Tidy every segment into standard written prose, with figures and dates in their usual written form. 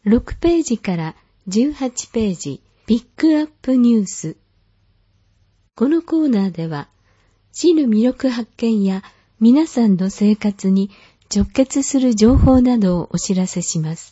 6ページから18ページ、ピックアップニュース。このコーナーでは、知る魅力発見や皆さんの生活に直結する情報などをお知らせします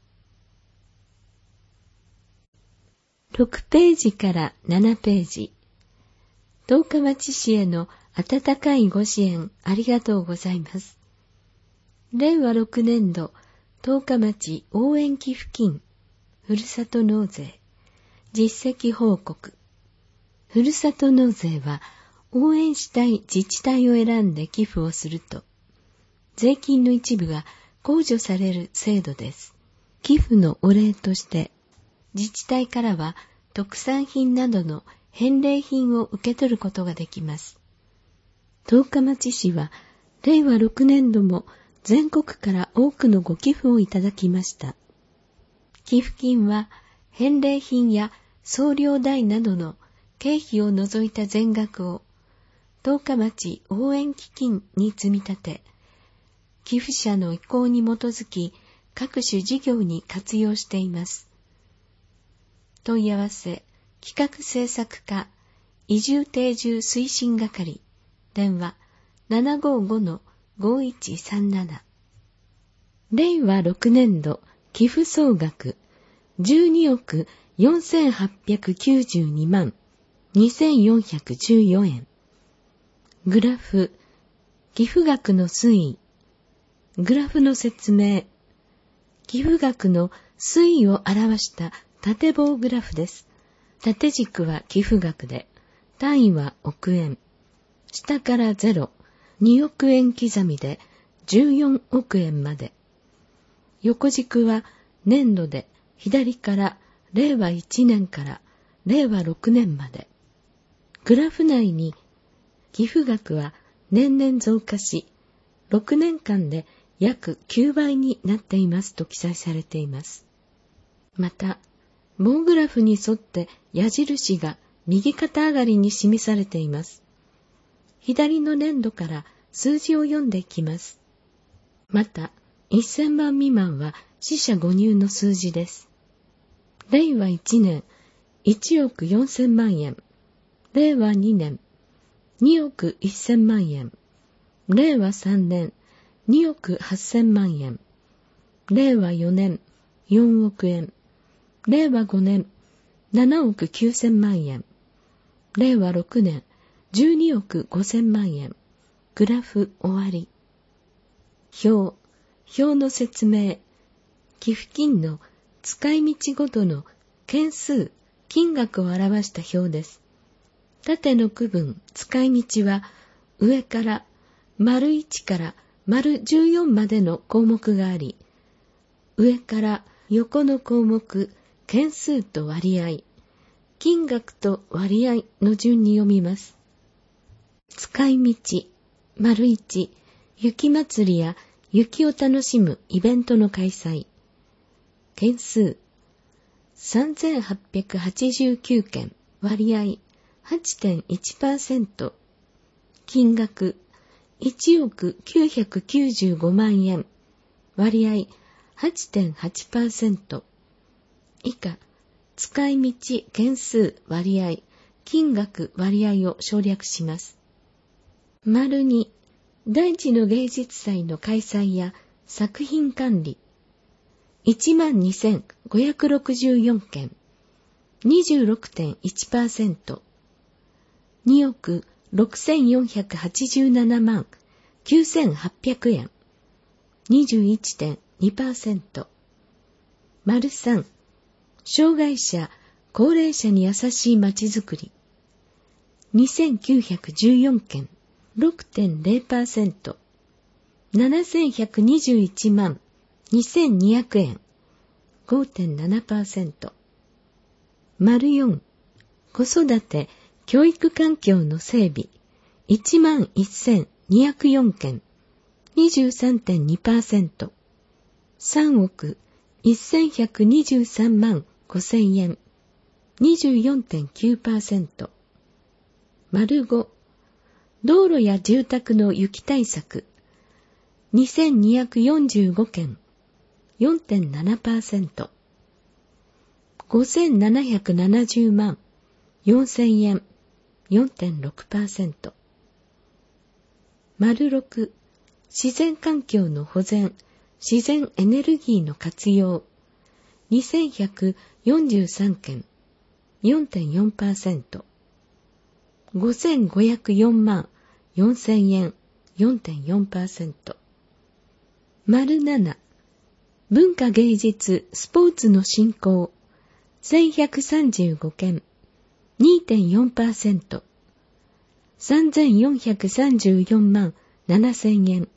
。6ページから7ページ。十日町市への温かいご支援ありがとうございます。令和6年度十日町応援寄付金、ふるさと納税、実績報告。ふるさと納税は応援したい自治体を選んで寄付をすると、税金の一部が控除される制度です。寄付のお礼として、自治体からは特産品などの返礼品を受け取ることができます。十日町市は令和6年度も全国から多くのご寄付をいただきました。寄付金は返礼品や送料代などの経費を除いた全額を十日町応援基金に積み立て、寄付者の意向に基づき各種事業に活用しています。問い合わせ、企画制作課、移住定住推進係、電話 755-5137。令和6年度寄付総額12億4892万2414円。グラフ、寄付額の推移。グラフの説明。寄付額の推移を表した縦棒グラフです。縦軸は寄付額で、単位は億円。下から0、2億円刻みで14億円まで。横軸は年度で、左から令和1年から令和6年まで。グラフ内に寄付額は年々増加し、6年間で約9倍になっていますと記載されています。また、棒グラフに沿って矢印が右肩上がりに示されています。左の年度から数字を読んでいきます。また、1000万未満は四捨五入の数字です。令和1年、1億4000万円。令和2年、2億1000万円。令和3年、2億8000万円。令和4年、4億円。令和5年、7億9000万円。令和6年、12億5000万円。グラフ終わり。表の説明。寄付金の使い道ごとの件数、金額を表した表です。縦の区分、使い道は上から丸1から丸14までの項目があり、上から横の項目、件数と割合、金額と割合の順に読みます。使い道、丸1、雪祭りや雪を楽しむイベントの開催。件数、3889件、割合、8.1%。金額、1億995万円、割合、8.8%。以下、使い道、件数、割合、金額、割合を省略します。丸2、大地の芸術祭の開催や作品管理。12,564件、26.1%。2億6,487万9,800円、21.2%。丸3、障害者、高齢者に優しいまちづくり。2,914件、6.0%。7,121万2,200円、5.7%。丸4、子育て、教育環境の整備。11,204件、23.2%。3億1,123万5,000円、24.9%。丸5、道路や住宅の雪対策。2,245件、4.7%。 5770万4000円 4.6%。6、自然環境の保全、自然エネルギーの活用。2143件 4.4%。5504万4000円 4.4%。7、文化芸術スポーツの振興。1135件 2.4%。3434万7000円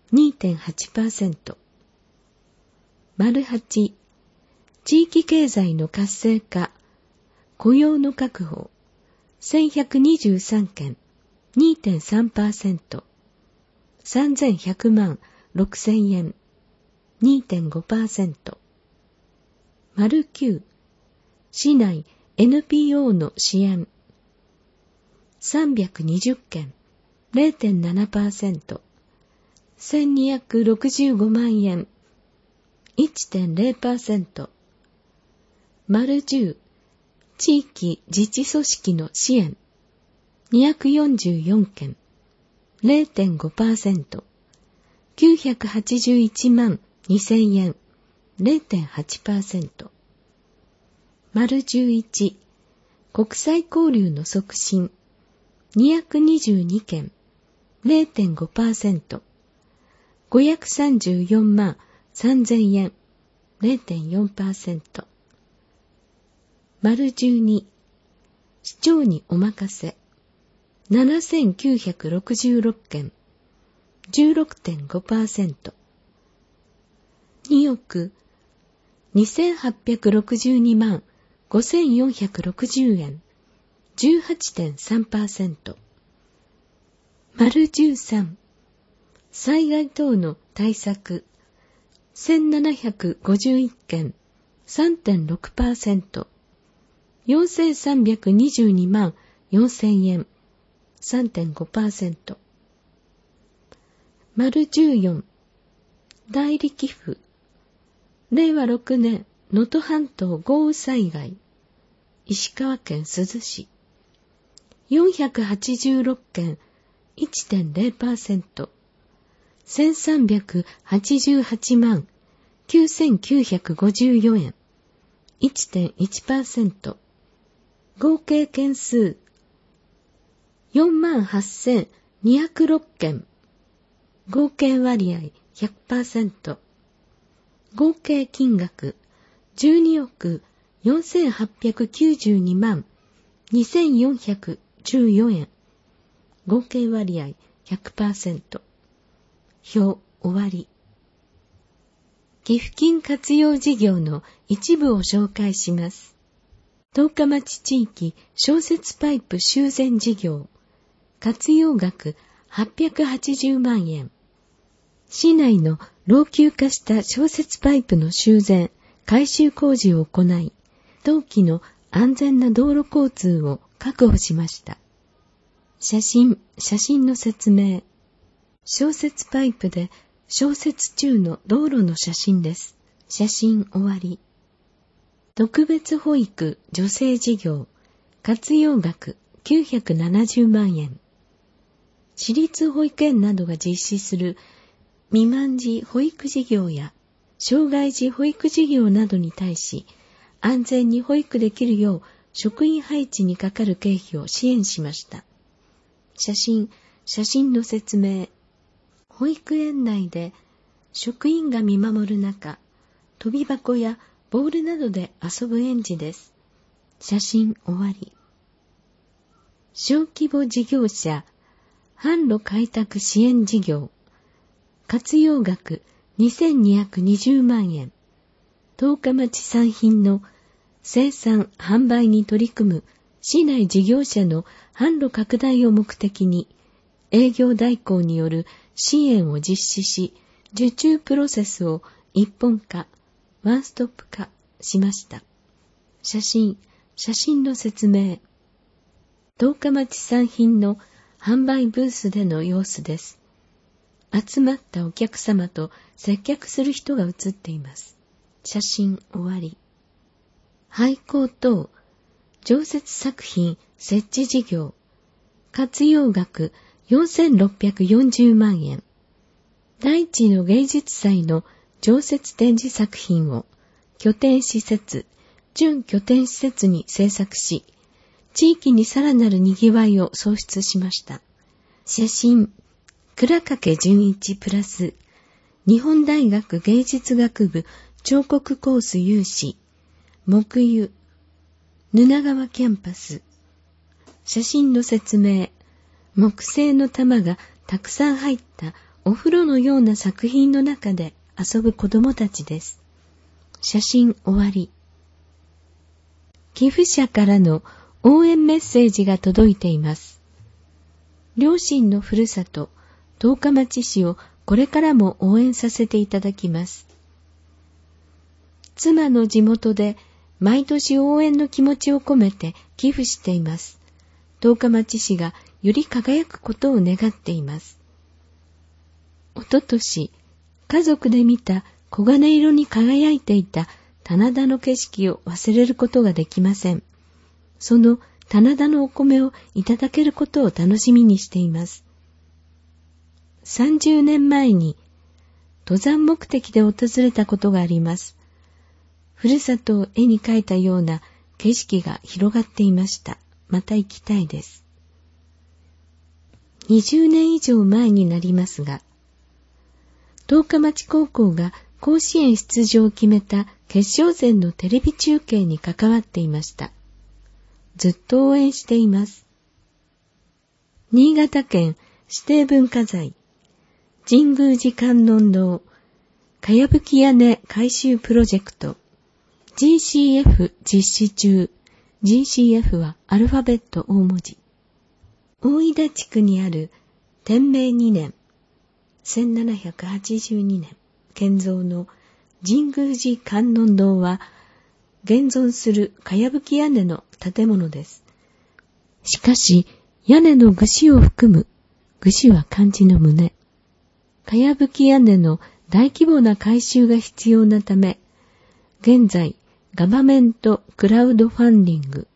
2.8%。8、地域経済の活性化、雇用の確保。1123件 2.3%。3100万6000円 2.5%。9、市内 NPO の支援。320件 0.7%。1265万円 1.0%。10、地域自治組織の支援。244件 0.5%。981万2000円 0.8%。11、国際交流の促進。222件 0.5%。534万3000円 0.4%。12、市長にお任せ。7966件 16.5%。2億2862万5460円 18.3%。13、災害等の対策。1751件 3.6%。4322万4000円 3.5%。14、代理寄付。令和6年能登半島豪雨災害。石川県珠洲市。486件 1.0%。1388万9954円 1.1%。合計件数 48,206 件。合計割合 100%。合計金額12億4892万2414円。合計割合 100%。表終わり。寄付金活用事業の一部を紹介します。十日町地域消雪パイプ修繕事業。活用額880万円。市内の老朽化した消雪パイプの修繕、改修工事を行い、冬季の安全な道路交通を確保しました。写真の説明。消雪パイプで消雪中の道路の写真です。写真終わり。特別保育助成事業。活用額970万円。私立保育園などが実施する未満児保育事業や障害児保育事業などに対し、安全に保育できるよう職員配置にかかる経費を支援しました。写真の説明。保育園内で職員が見守る中、飛び箱やボールなどで遊ぶ園児です。写真終わり。小規模事業者販路開拓支援事業。活用額2220万円。十日町産品の生産・販売に取り組む市内事業者の販路拡大を目的に、営業代行による支援を実施し、受注プロセスを一本化、ワンストップ化しました。写真の説明。十日町産品の販売ブースでの様子です。集まったお客様と接客する人が写っています。写真終わり。 廃校等、常設作品設置事業、活用額4640万円。第一の芸術祭の常設展示作品を拠点施設、準拠点施設に制作し、地域にさらなる賑わいを創出しました。写真、倉掛純一プラス、日本大学芸術学部彫刻コース有志、木湯、沼川キャンパス。写真の説明、木製の玉がたくさん入ったお風呂のような作品の中で遊ぶ子供たちです。写真終わり。寄付者からの応援メッセージが届いています。両親のふるさと、十日町市をこれからも応援させていただきます。妻の地元で毎年応援の気持ちを込めて寄付しています。十日町市がより輝くことを願っています。おととし、家族で見た黄金色に輝いていた棚田の景色を忘れることができません。その棚田のお米をいただけることを楽しみにしています。30年前に登山目的で訪れたことがあります。ふるさとを絵に描いたような景色が広がっていました。また行きたいです。20年以上前になりますが、十日町高校が甲子園出場を決めた決勝戦のテレビ中継に関わっていました。ずっと応援しています。新潟県指定文化財、神宮寺観音堂、かやぶき屋根改修プロジェクト、GCF 実施中。GCF はアルファベット大文字。大井田地区にある天明2年、1782年建造の神宮寺観音堂は、現存するかやぶき屋根の建物です。しかし、屋根のぐしを含む、ぐしは漢字の胸。かやぶき屋根の大規模な改修が必要なため、現在、ガバメントクラウドファンディング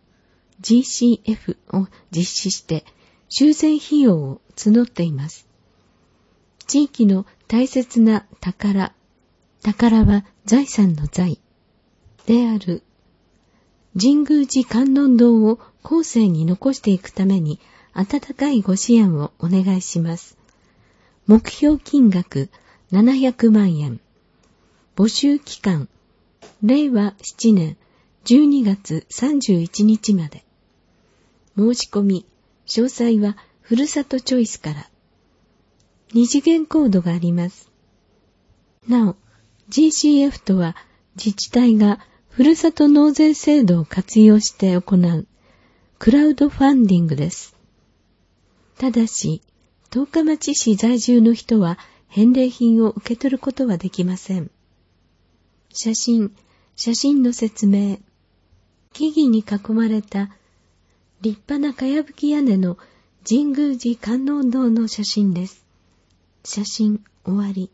GCF を実施して修繕費用を募っています。地域の大切な宝は財産の財である神宮寺観音堂を後世に残していくために温かいご支援をお願いします。目標金額700万円。募集期間令和7年12月31日まで。申し込み、詳細はふるさとチョイスから。二次元コードがあります。なお、GCF とは自治体がふるさと納税制度を活用して行うクラウドファンディングです。ただし、十日町市在住の人は返礼品を受け取ることはできません。写真の説明。木々に囲まれた立派なかやぶき屋根の神宮寺観音堂の写真です。写真終わり。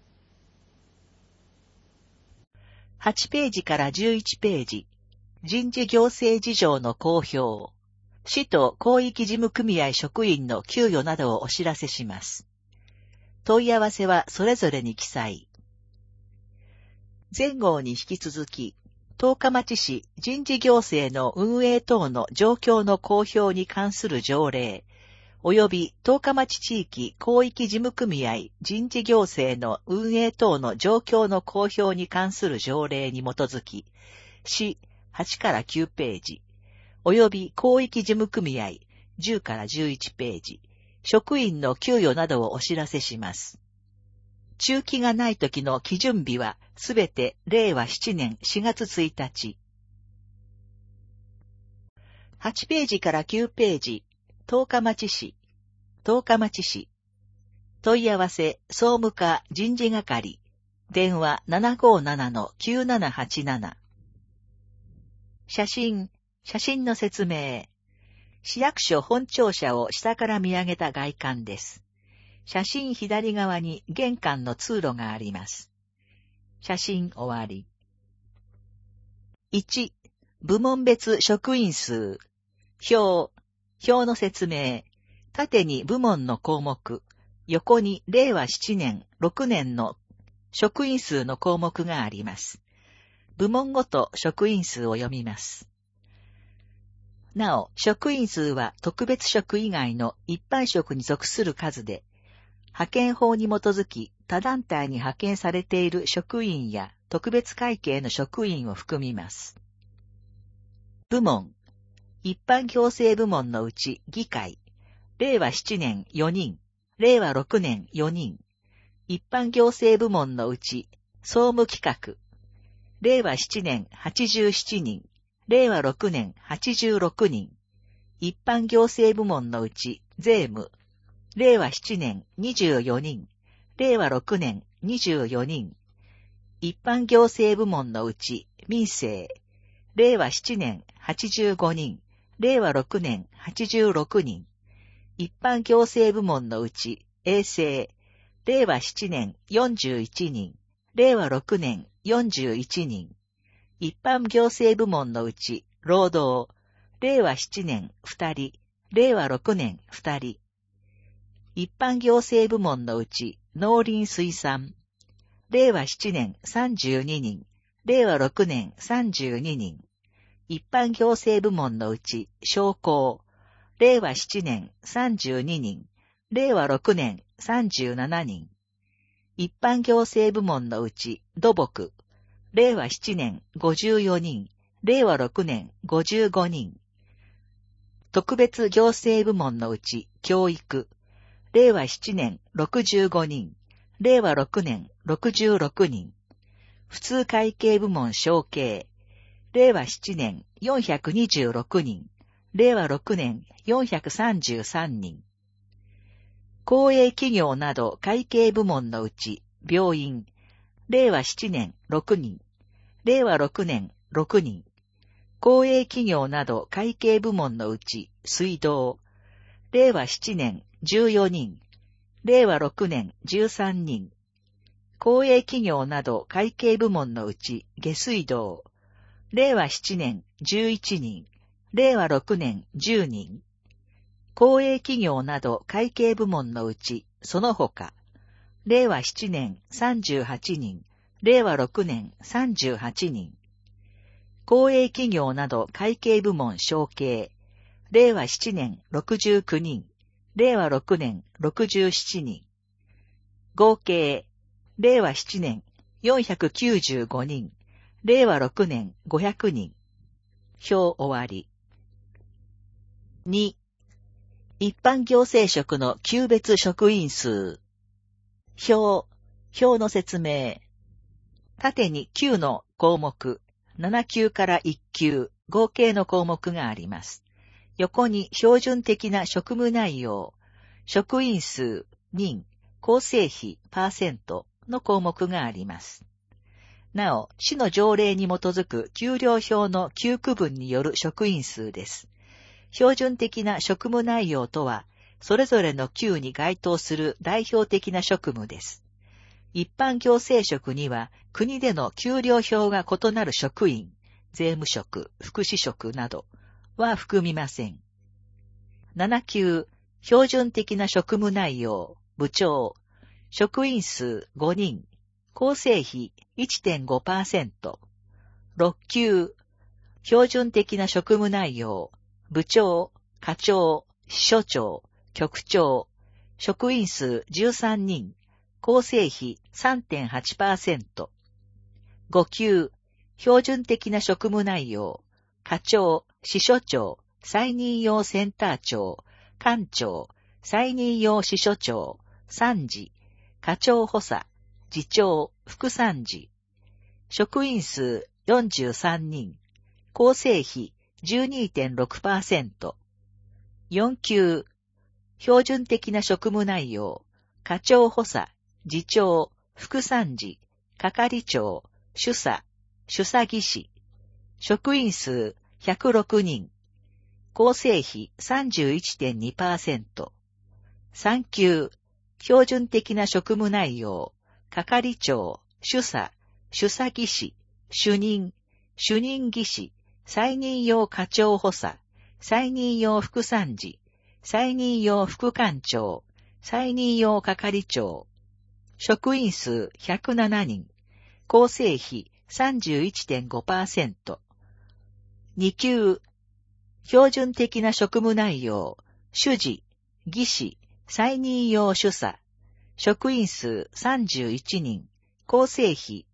8ページから11ページ。人事行政事情の公表。市と広域事務組合職員の給与などをお知らせします。問い合わせはそれぞれに記載。前号に引き続き、十日町市人事行政の運営等の状況の公表に関する条例、及び十日町地域広域事務組合人事行政の運営等の状況の公表に関する条例に基づき、市8から9ページ、及び広域事務組合10から11ページ、職員の給与などをお知らせします。中期がない時の基準日はすべて令和7年4月1日。8ページから9ページ、十日町市。問い合わせ、総務課人事係。電話 757-9787。写真の説明。市役所本庁舎を下から見上げた外観です。写真左側に玄関の通路があります。写真終わり。1、 部門別職員数。表の説明。縦に部門の項目。横に令和7年、6年の職員数の項目があります。部門ごと職員数を読みます。なお、職員数は特別職以外の一般職に属する数で、派遣法に基づき他団体に派遣されている職員や特別会計の職員を含みます。部門。一般行政部門のうち議会。令和7年4人、令和6年4人。一般行政部門のうち総務企画。令和7年87人、令和6年86人。一般行政部門のうち税務。令和7年24人、令和6年24人。一般行政部門のうち民政。令和7年85人、令和6年86人。一般行政部門のうち衛生。令和7年41人、令和6年41人。一般行政部門のうち労働。令和7年2人、令和6年2人。一般行政部門のうち農林水産。令和7年32人、令和6年32人。一般行政部門のうち商工。令和7年32人、令和6年37人。一般行政部門のうち土木。令和7年54人、令和6年55人。特別行政部門のうち教育。令和7年65人、令和6年66人。普通会計部門承継。令和7年426人、令和6年433人。公営企業など会計部門のうち病院。令和7年6人、令和6年6人。公営企業など会計部門のうち水道。令和7年14人、令和6年13人。公営企業など会計部門のうち下水道。令和7年11人、令和6年10人。公営企業など会計部門のうちその他。令和7年38人、令和6年38人。公営企業など会計部門承継。令和7年69人、令和6年67人。合計。令和7年495人、令和6年500人。表終わり。2、一般行政職の級別職員数。表の説明。縦に9の項目、7級から1級、合計の項目があります。横に標準的な職務内容、職員数、人、構成比、パーセントの項目があります。なお、市の条例に基づく給料表の9区分による職員数です。標準的な職務内容とは、それぞれの級に該当する代表的な職務です。一般行政職には、国での給料表が異なる職員、税務職、福祉職などは含みません。7級、標準的な職務内容、部長、職員数5人、構成比 1.5%。6級、標準的な職務内容、部長、課長、支所長、局長、職員数13人、構成比 3.8%。5級、標準的な職務内容、課長、支所長、再任用センター長、官庁、再任用支所長、参事、課長補佐、次長、副参事。職員数43人、構成比 12.6%。4級、標準的な職務内容、課長補佐、次長、副参事、係長、主査、主査技師。職員数106人、構成比 31.2%。3級、標準的な職務内容、係長、主査、主査技師、主任技師、 再任用課長補佐、再任用副参事、再任用副官長、再任用係長。職員数107人。構成比 31.5%。2級。標準的な職務内容、主事、技師、再任用主査。職員数31人。構成比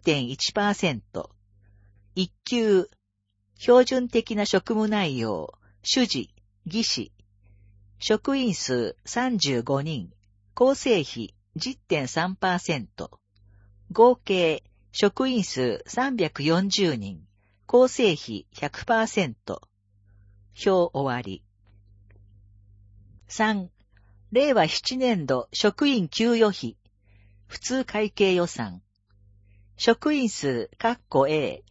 9.1%。1級。標準的な職務内容、主事、技師。職員数35人。構成比 10.3%。合計、職員数340人。構成比 100%。表終わり。3. 令和7年度職員給与費。普通会計予算。職員数 A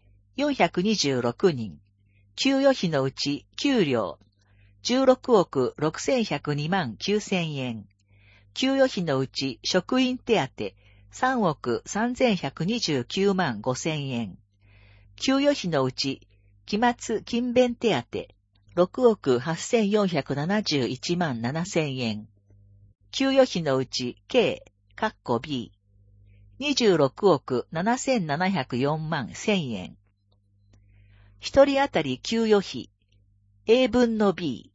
426人。給与費のうち給料16億6102万9000円。給与費のうち職員手当3億3129万5000円。給与費のうち期末勤勉手当6億8471万7000円。給与費のうち計B 26億7704万1000円。一人当たり給与費 A 分の B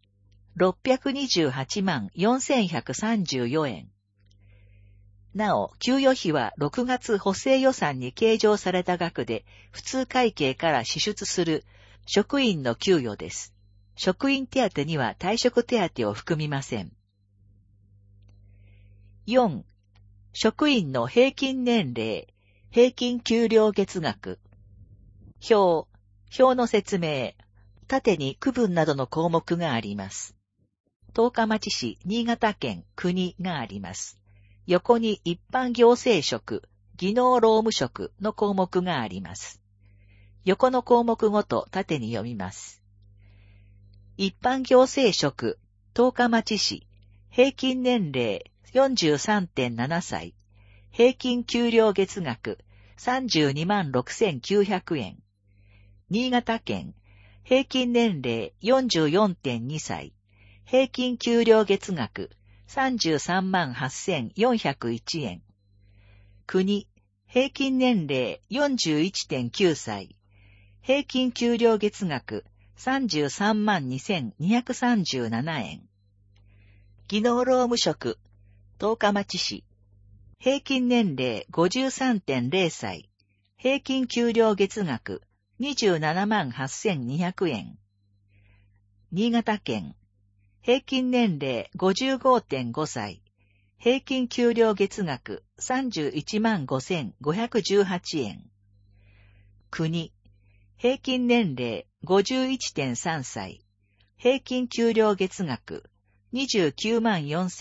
628万4134円。なお、給与費は6月補正予算に計上された額で普通会計から支出する職員の給与です。職員手当には退職手当を含みません。4. 職員の平均年齢、平均給料月額。表の説明。縦に区分などの項目があります。十日町市、新潟県、国があります。横に一般行政職、技能労務職の項目があります。横の項目ごと縦に読みます。一般行政職、十日町市、平均年齢 43.7 歳、平均給料月額32万6900円。新潟県、平均年齢 44.2 歳、平均給料月額33万8401円。国、平均年齢 41.9 歳、平均給料月額33万2237円。技能労務職、十日町市、平均年齢 53.0 歳、平均給料月額27万8200円。新潟県、平均年齢 55.5 歳、平均給料月額31万5518円。国、平均年齢 51.3 歳、平均給料月額29万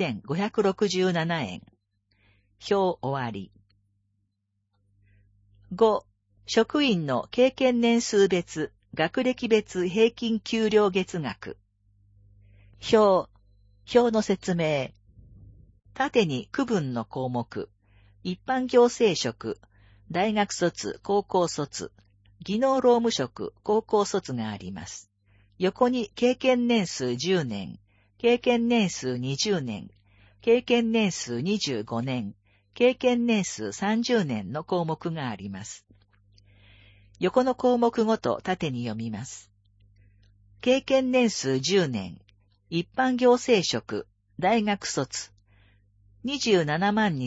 4567円。表終わり。5. 職員の経験年数別、学歴別平均給料月額。表の説明。縦に区分の項目。一般行政職、大学卒、高校卒、技能労務職、高校卒があります。横に経験年数10年、経験年数20年、経験年数25年、経験年数30年の項目があります。横の項目ごと縦に読みます。経験年数10年、一般行政職、大学卒、27万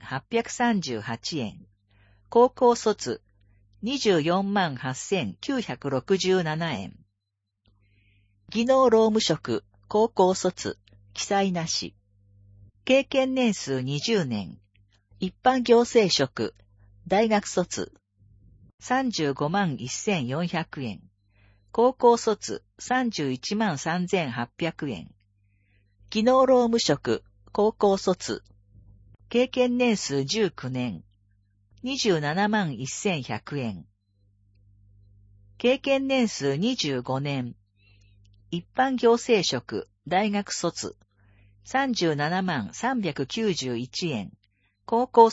2838円。高校卒、24万8967円。技能労務職、高校卒、記載なし。経験年数20年、一般行政職、大学卒、35万1400円。高校卒、31万3800円。技能労務職、高校卒、経験年数19年、27万1100円。経験年数25年、一般行政職、大学卒、37万391円。高校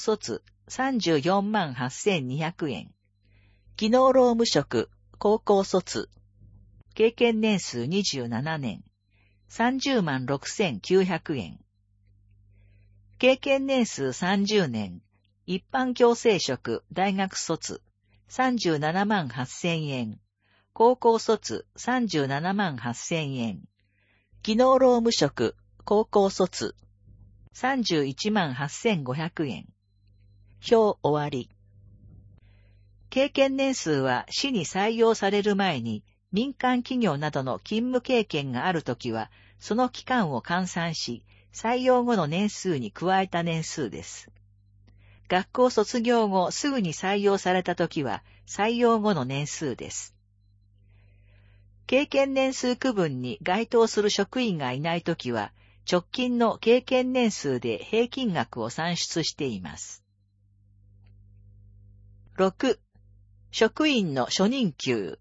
卒、34万8200円。技能労務職、高校卒、 経験年数27年、30万6900円。経験年数30年、一般行政職大学卒、37万8000円。高校卒37万8000円。技能労務職高校卒、31万8500円。表終わり。経験年数は市に採用される前に民間企業などの勤務経験があるときは、その期間を換算し、採用後の年数に加えた年数です。学校卒業後すぐに採用されたときは、採用後の年数です。経験年数区分に該当する職員がいないときは、直近の経験年数で平均額を算出しています。6. 職員の初任給。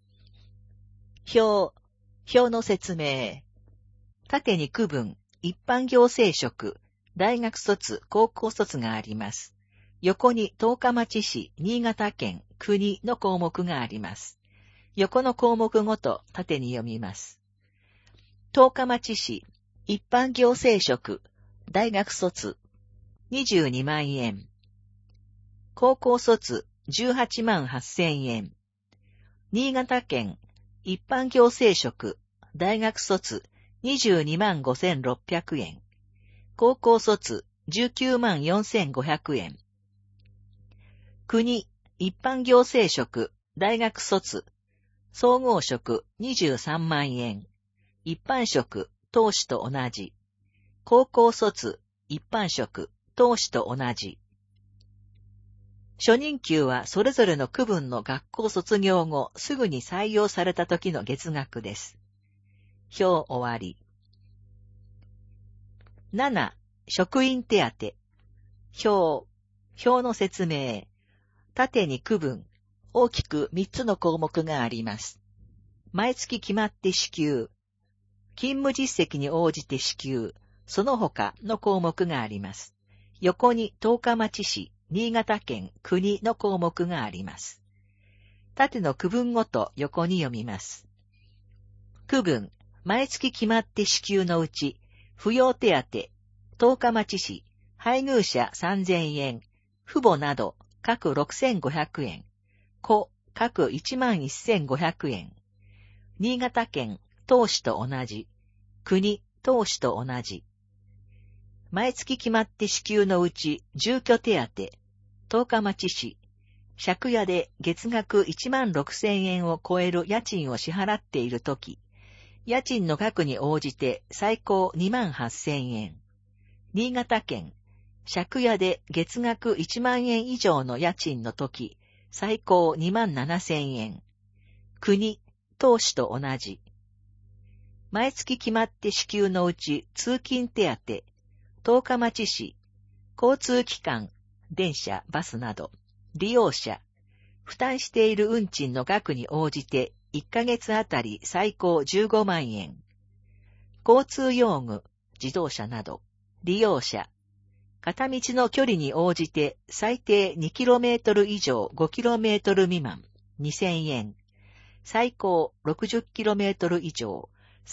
表の説明。縦に区分、一般行政職、大学卒、高校卒があります。横に十日町市、新潟県、国の項目があります。横の項目ごと縦に読みます。十日町市、一般行政職、大学卒、22万円。高校卒、18万8000円。新潟県、一般行政職、大学卒、22万5600円。高校卒、19万4500円。国、一般行政職、大学卒、総合職23万円。一般職、当主と同じ。高校卒、一般職、当主と同じ。初任給はそれぞれの区分の学校卒業後すぐに採用された時の月額です。表終わり。7. 職員手当。表の説明。縦に区分。大きく3つの項目があります。毎月決まって支給。勤務実績に応じて支給。その他の項目があります。横に十日町市、新潟県、国の項目があります。縦の区分ごと横に読みます。区分、毎月決まって支給のうち、扶養手当、十日町市、配偶者3000円、父母など、各6500円、子、各11500円。新潟県、当主と同じ、国、当主と同じ。毎月決まって支給のうち、住居手当、十日町市、借家で月額16000円を超える家賃を支払っているとき、家賃の額に応じて最高28000円。新潟県、借家で月額1万円以上の家賃のとき、最高27000円。国、当主と同じ。毎月決まって支給のうち通勤手当、十日町市、交通機関、電車、バスなど、利用者、負担している運賃の額に応じて1ヶ月あたり最高15万円。交通用具、自動車など、利用者、片道の距離に応じて最低 2km 以上 5km 未満2000円。最高 60km 以上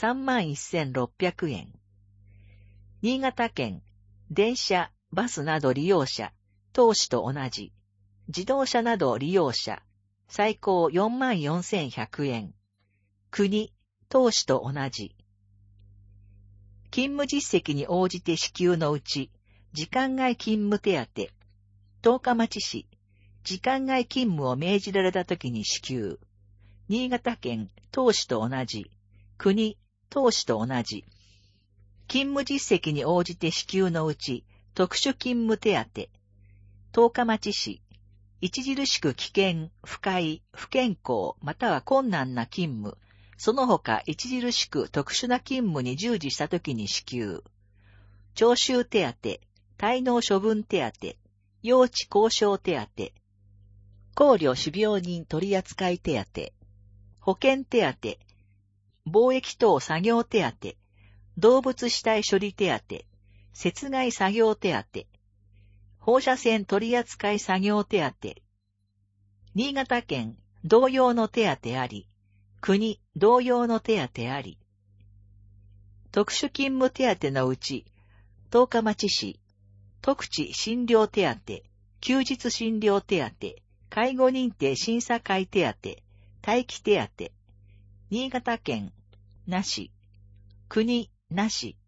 31,600円。新潟県、電車、バスなど利用者、当主と同じ。自動車など利用者、最高44,100円。国、当主と同じ。勤務実績に応じて支給のうち、時間外勤務手当、十日町市、時間外勤務を命じられたときに支給。新潟県、当主と同じ。国、当主と同じ。勤務実績に応じて支給のうち、特殊勤務手当、十日町市、著しく危険、不快、不健康、または困難な勤務、その他著しく特殊な勤務に従事したときに支給。徴収手滞納処分手用地交渉手考慮種病人取扱手保険手貿易等作業手動物死体処理手雪害作業手放射線取扱作業手新潟県同様の手当あり、国、 同様の手当あり。特殊勤務手当のうち、十日町市、特地診療手当、休日診療手当、介護認定審査会手当、待機手当、新潟県、なし、国、なし。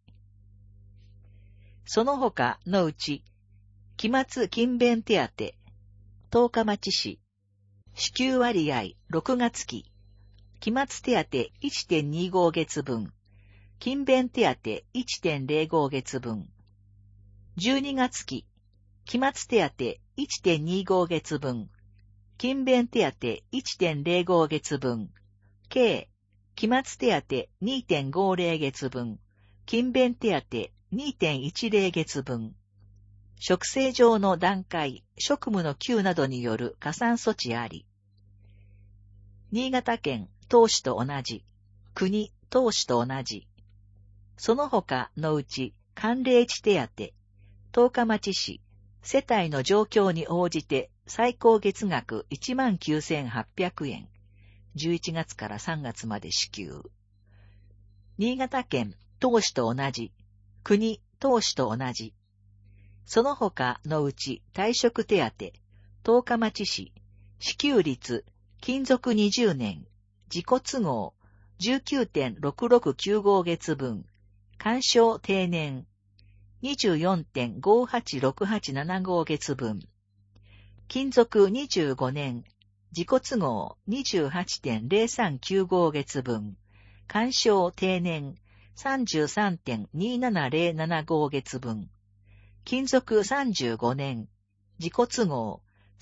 その他のうち、期末勤勉手当、十日町市、支給割合6月期、期末手当 1.25 月分、勤勉手当 1.05 月分、12月期、期末手当 1.25 月分、勤勉手当 1.05 月分、計、期末手当 2.50 月分、勤勉手当 2.10 月分、職制上の段階、職務の給などによる加算措置あり。新潟県、当市と同じ、国、当市と同じ。その他のうち、寒冷地手当、十日町市、世帯の状況に応じて最高月額 19,800 円、11月から3月まで支給。新潟県、当市と同じ、国、当市と同じ。その他のうち退職手当、十日町市、支給率、勤続20年、自己都合、19.6695 月分、干渉定年、24.586875 月分、勤続25年、自己都合 28.0395 月分、干渉定年、33.27075 月分、勤続35年、自己都合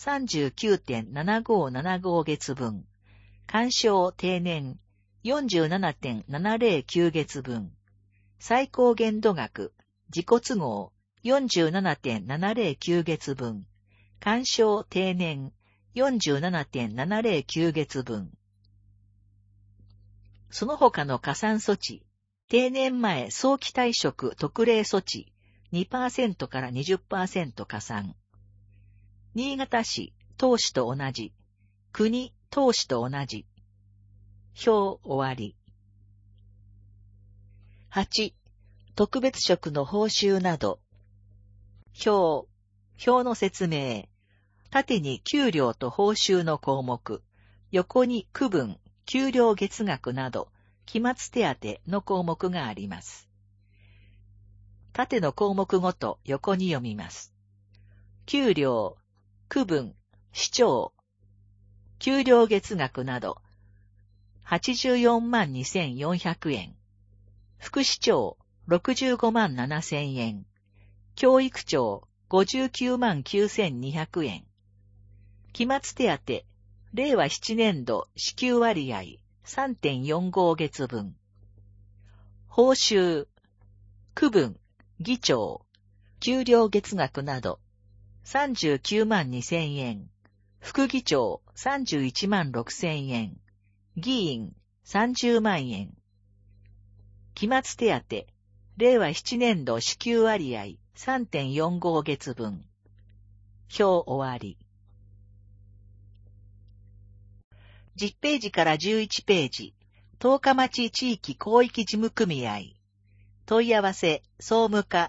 39.7575 月分、干渉定年 47.709 月分、最高限度額、自己都合 47.709 月分、干渉定年 47.709 月分。その他の加算措置、定年前早期退職特例措置、2% から 20% 加算。新潟市、当市と同じ。国、当市と同じ。表終わり。8. 特別職の報酬など。表の説明。縦に給料と報酬の項目。横に区分、給料月額など、期末手当の項目があります。縦の項目ごと横に読みます。給料、区分、市長、給料月額など、842,400 円。副市長、657,000 円。教育長、599,200 円。期末手当、令和7年度支給割合 3.45 月分。報酬、区分、議長、給料月額など、392,000 円。副議長、316,000 円。議員、30万円。期末手当、令和7年度支給割合 3.45 月分。表終わり。10ページから11ページ、十日町地域広域事務組合。問い合わせ、総務課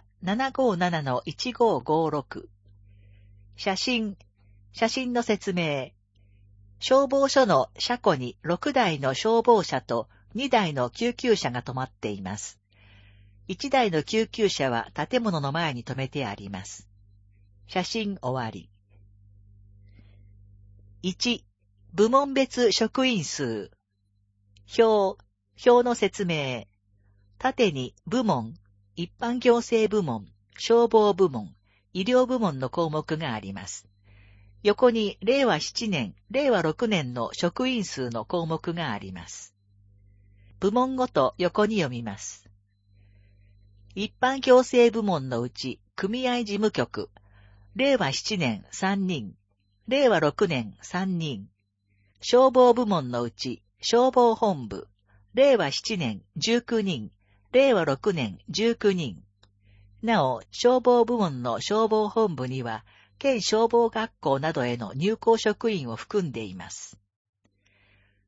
757-1556。写真の説明。消防署の車庫に6台の消防車と2台の救急車が止まっています。1台の救急車は建物の前に止めてあります。写真終わり。1、部門別職員数。表の説明。縦に部門、一般行政部門、消防部門、医療部門の項目があります。横に令和7年、令和6年の職員数の項目があります。部門ごと横に読みます。一般行政部門のうち、組合事務局、令和7年3人、令和6年3人。消防部門のうち、消防本部、令和7年19人、令和6年19人。なお、消防部門の消防本部には、県消防学校などへの入校職員を含んでいます。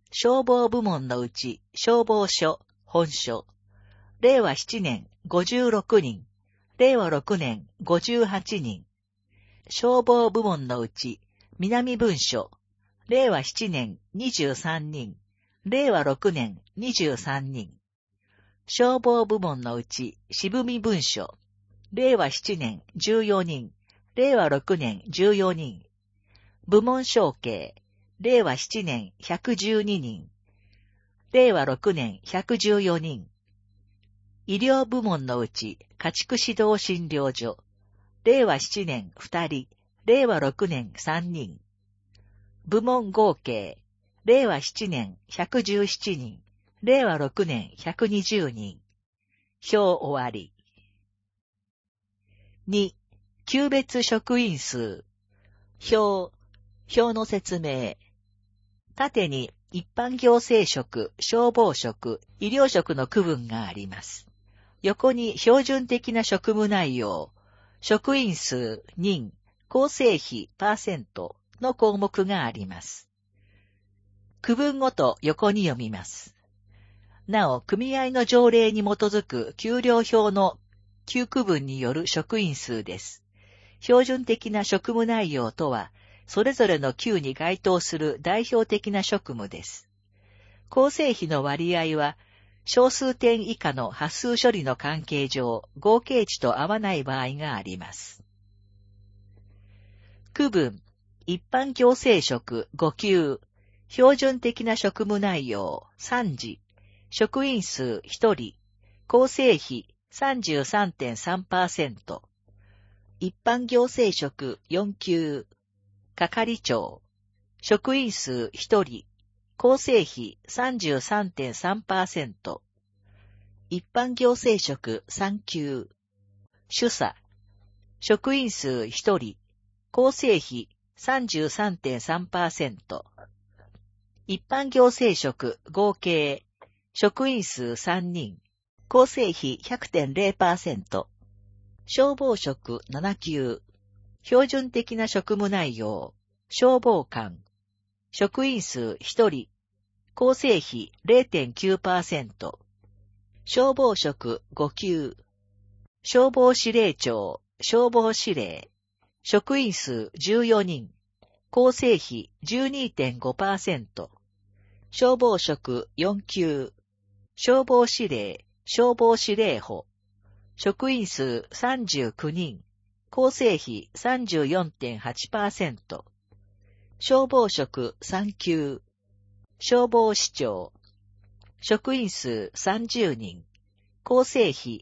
消防部門のうち消防署、本署。令和7年56人。令和6年58人。消防部門のうち南分署。令和7年23人。令和6年23人。消防部門のうち渋見分署。令和7年14人。令和6年14人。部門承継。令和7年112人。令和6年114人。医療部門のうち家畜指導診療所。令和7年2人。令和6年3人。部門合計。令和7年117人。令和6年120人。表終わり。2、級別職員数。表の説明。縦に一般行政職、消防職、医療職の区分があります。横に標準的な職務内容、職員数、人、構成比、%の項目があります。区分ごと横に読みます。なお、組合の条例に基づく給料表の9区分による職員数です。標準的な職務内容とは、それぞれの級に該当する代表的な職務です。構成比の割合は、小数点以下の波数処理の関係上、合計値と合わない場合があります。区分、一般行政職5級、標準的な職務内容3時、職員数1人、構成比 33.3%、一般行政職4級、係長、職員数1人、構成比 33.3%、一般行政職3級、主査、職員数1人、構成比 33.3%、一般行政職合計、職員数3人、構成比 100.0%、消防職7級、標準的な職務内容、消防官、職員数1人、構成比 0.9%、消防職5級、消防司令長、消防司令、職員数14人、構成比 12.5%、消防職4級、消防司令、消防司令補、職員数39人、構成比 34.8%、消防職3級、消防士長、職員数30人、構成比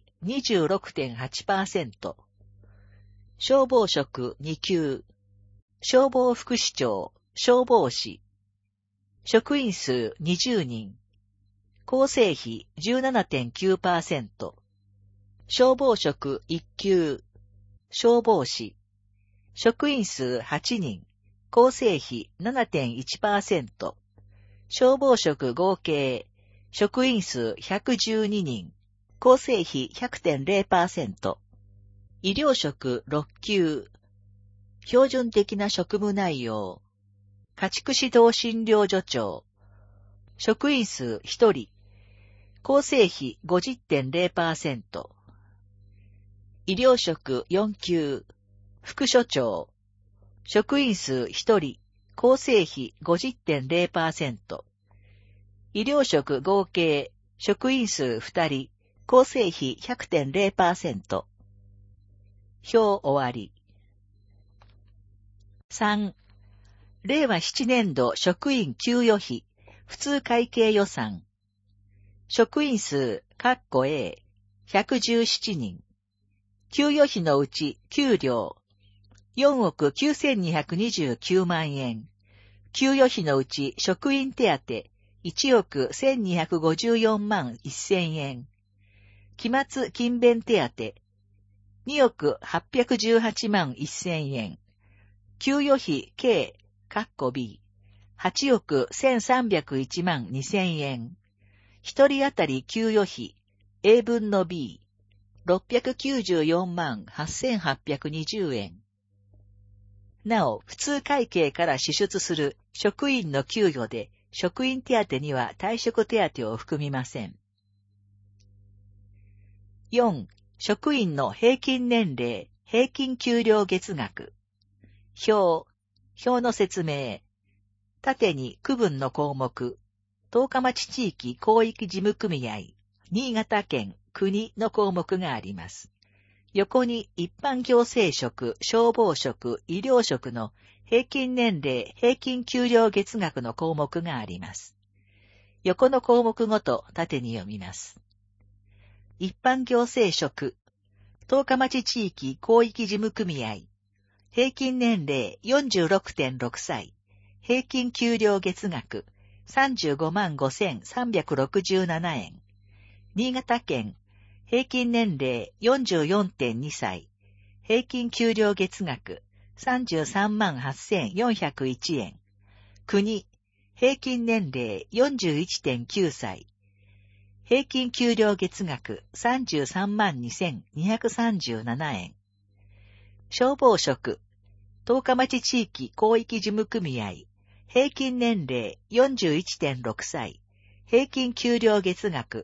26.8%、消防職2級、消防副士長、消防士、職員数20人、構成比 17.9%、消防職1級、消防士、職員数8人、構成比 7.1%、消防職合計、職員数112人、構成比 100.0%、医療職6級、標準的な職務内容、家畜指導診療所長、職員数1人、構成比 50.0%、医療職4級、副所長、職員数1人、構成比 50.0%、医療職合計、職員数2人、構成比 100.0%。表終わり。3、令和7年度職員給与費、普通会計予算。職員数、A、117人。給与費のうち、給料、4億9229万円。給与費のうち、職員手当、1億1254万1000円。期末勤勉手当、2億818万1000円。給与費計、B、8億1301万2000円。一人当たり給与費、A 分の B、694万8820円。なお、普通会計から支出する職員の給与で職員手当には退職手当を含みません。4. 職員の平均年齢、平均給料月額。表の説明。縦に区分の項目、十日町地域広域事務組合、新潟県、国の項目があります。横に一般行政職、消防職、医療職の平均年齢、平均給料月額の項目があります。横の項目ごと縦に読みます。一般行政職、十日町地域広域事務組合、平均年齢 46.6 歳、平均給料月額 355,367 円。新潟県、平均年齢 44.2 歳、平均給料月額 338,401 円。国、平均年齢 41.9 歳、平均給料月額 332,237 円。消防職、十日町地域広域事務組合、平均年齢 41.6 歳、平均給料月額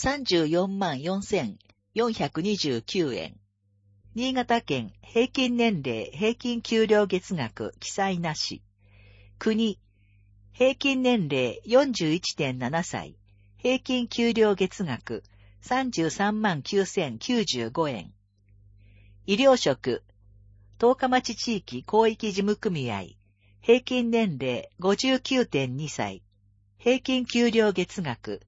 34,4,429 円。新潟県平均年齢平均給料月額記載なし。国、平均年齢 41.7 歳、平均給料月額 339,095 円。医療職、十日町地域広域事務組合、平均年齢 59.2 歳、平均給料月額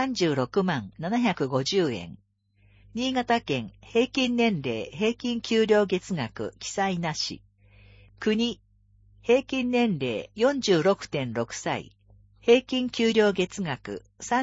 36,750 円。新潟県平均年齢平均給料月額記載なし。国、平均年齢 46.6 歳、平均給料月額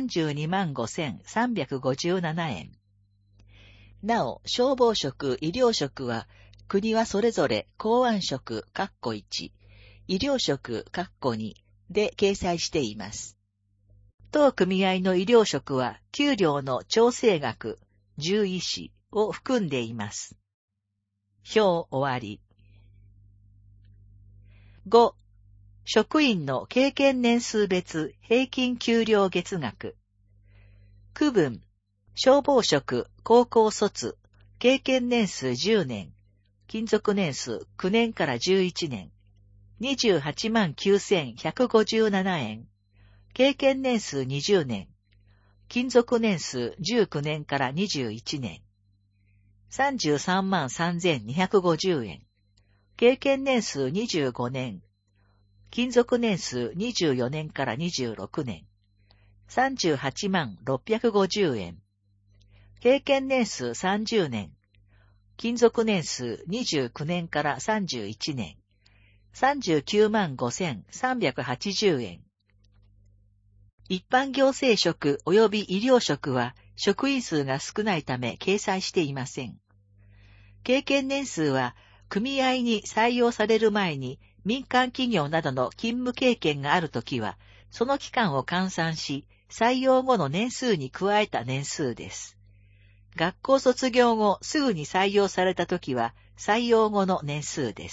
325,357 円。なお、消防職、医療職は、国はそれぞれ公安職(1), 医療職(2) で掲載しています。当組合の医療職は給料の調整額、獣医師を含んでいます。表終わり。5. 職員の経験年数別平均給料月額。区分、消防職、高校卒、経験年数10年、勤続年数9年から11年、289,157 円。経験年数20年、勤続年数19年から21年、333,250 円。経験年数25年、勤続年数24年から26年、386,650 円。経験年数30年、勤続年数29年から31年、395,380 円。一般行政職及び医療職は職員数が少ないため掲載していません。経験年数は組合に採用される前に民間企業などの勤務経験があるときは、その期間を換算し、採用後の年数に加えた年数です。学校卒業後すぐに採用されたときは、採用後の年数です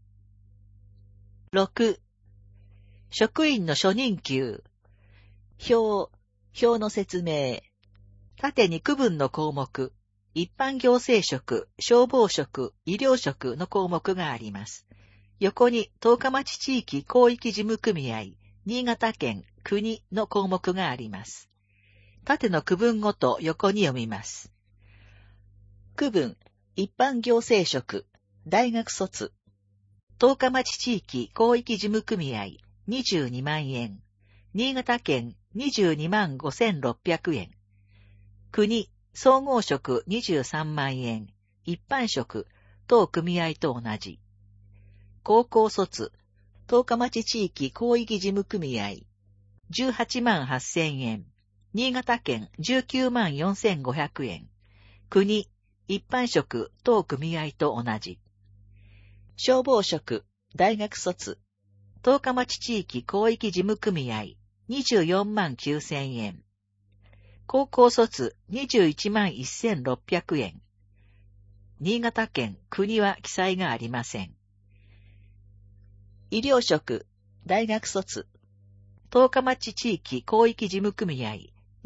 。6. 職員の初任給。表の説明。縦に区分の項目、一般行政職、消防職、医療職の項目があります。横に十日町地域広域事務組合、新潟県、国の項目があります。縦の区分ごと横に読みます。区分、一般行政職、大学卒。十日町地域広域事務組合、22万円。新潟県、225,600 円。国、総合職23万円。一般職、当組合と同じ。高校卒、十日町地域広域事務組合、188,000円。新潟県、194,500 円。国、一般職、当組合と同じ。消防職、大学卒、十日町地域広域事務組合、249,000 円。高校卒、211,600 円。新潟県、国は記載がありません。医療職、大学卒、 十日町地域広域事務組合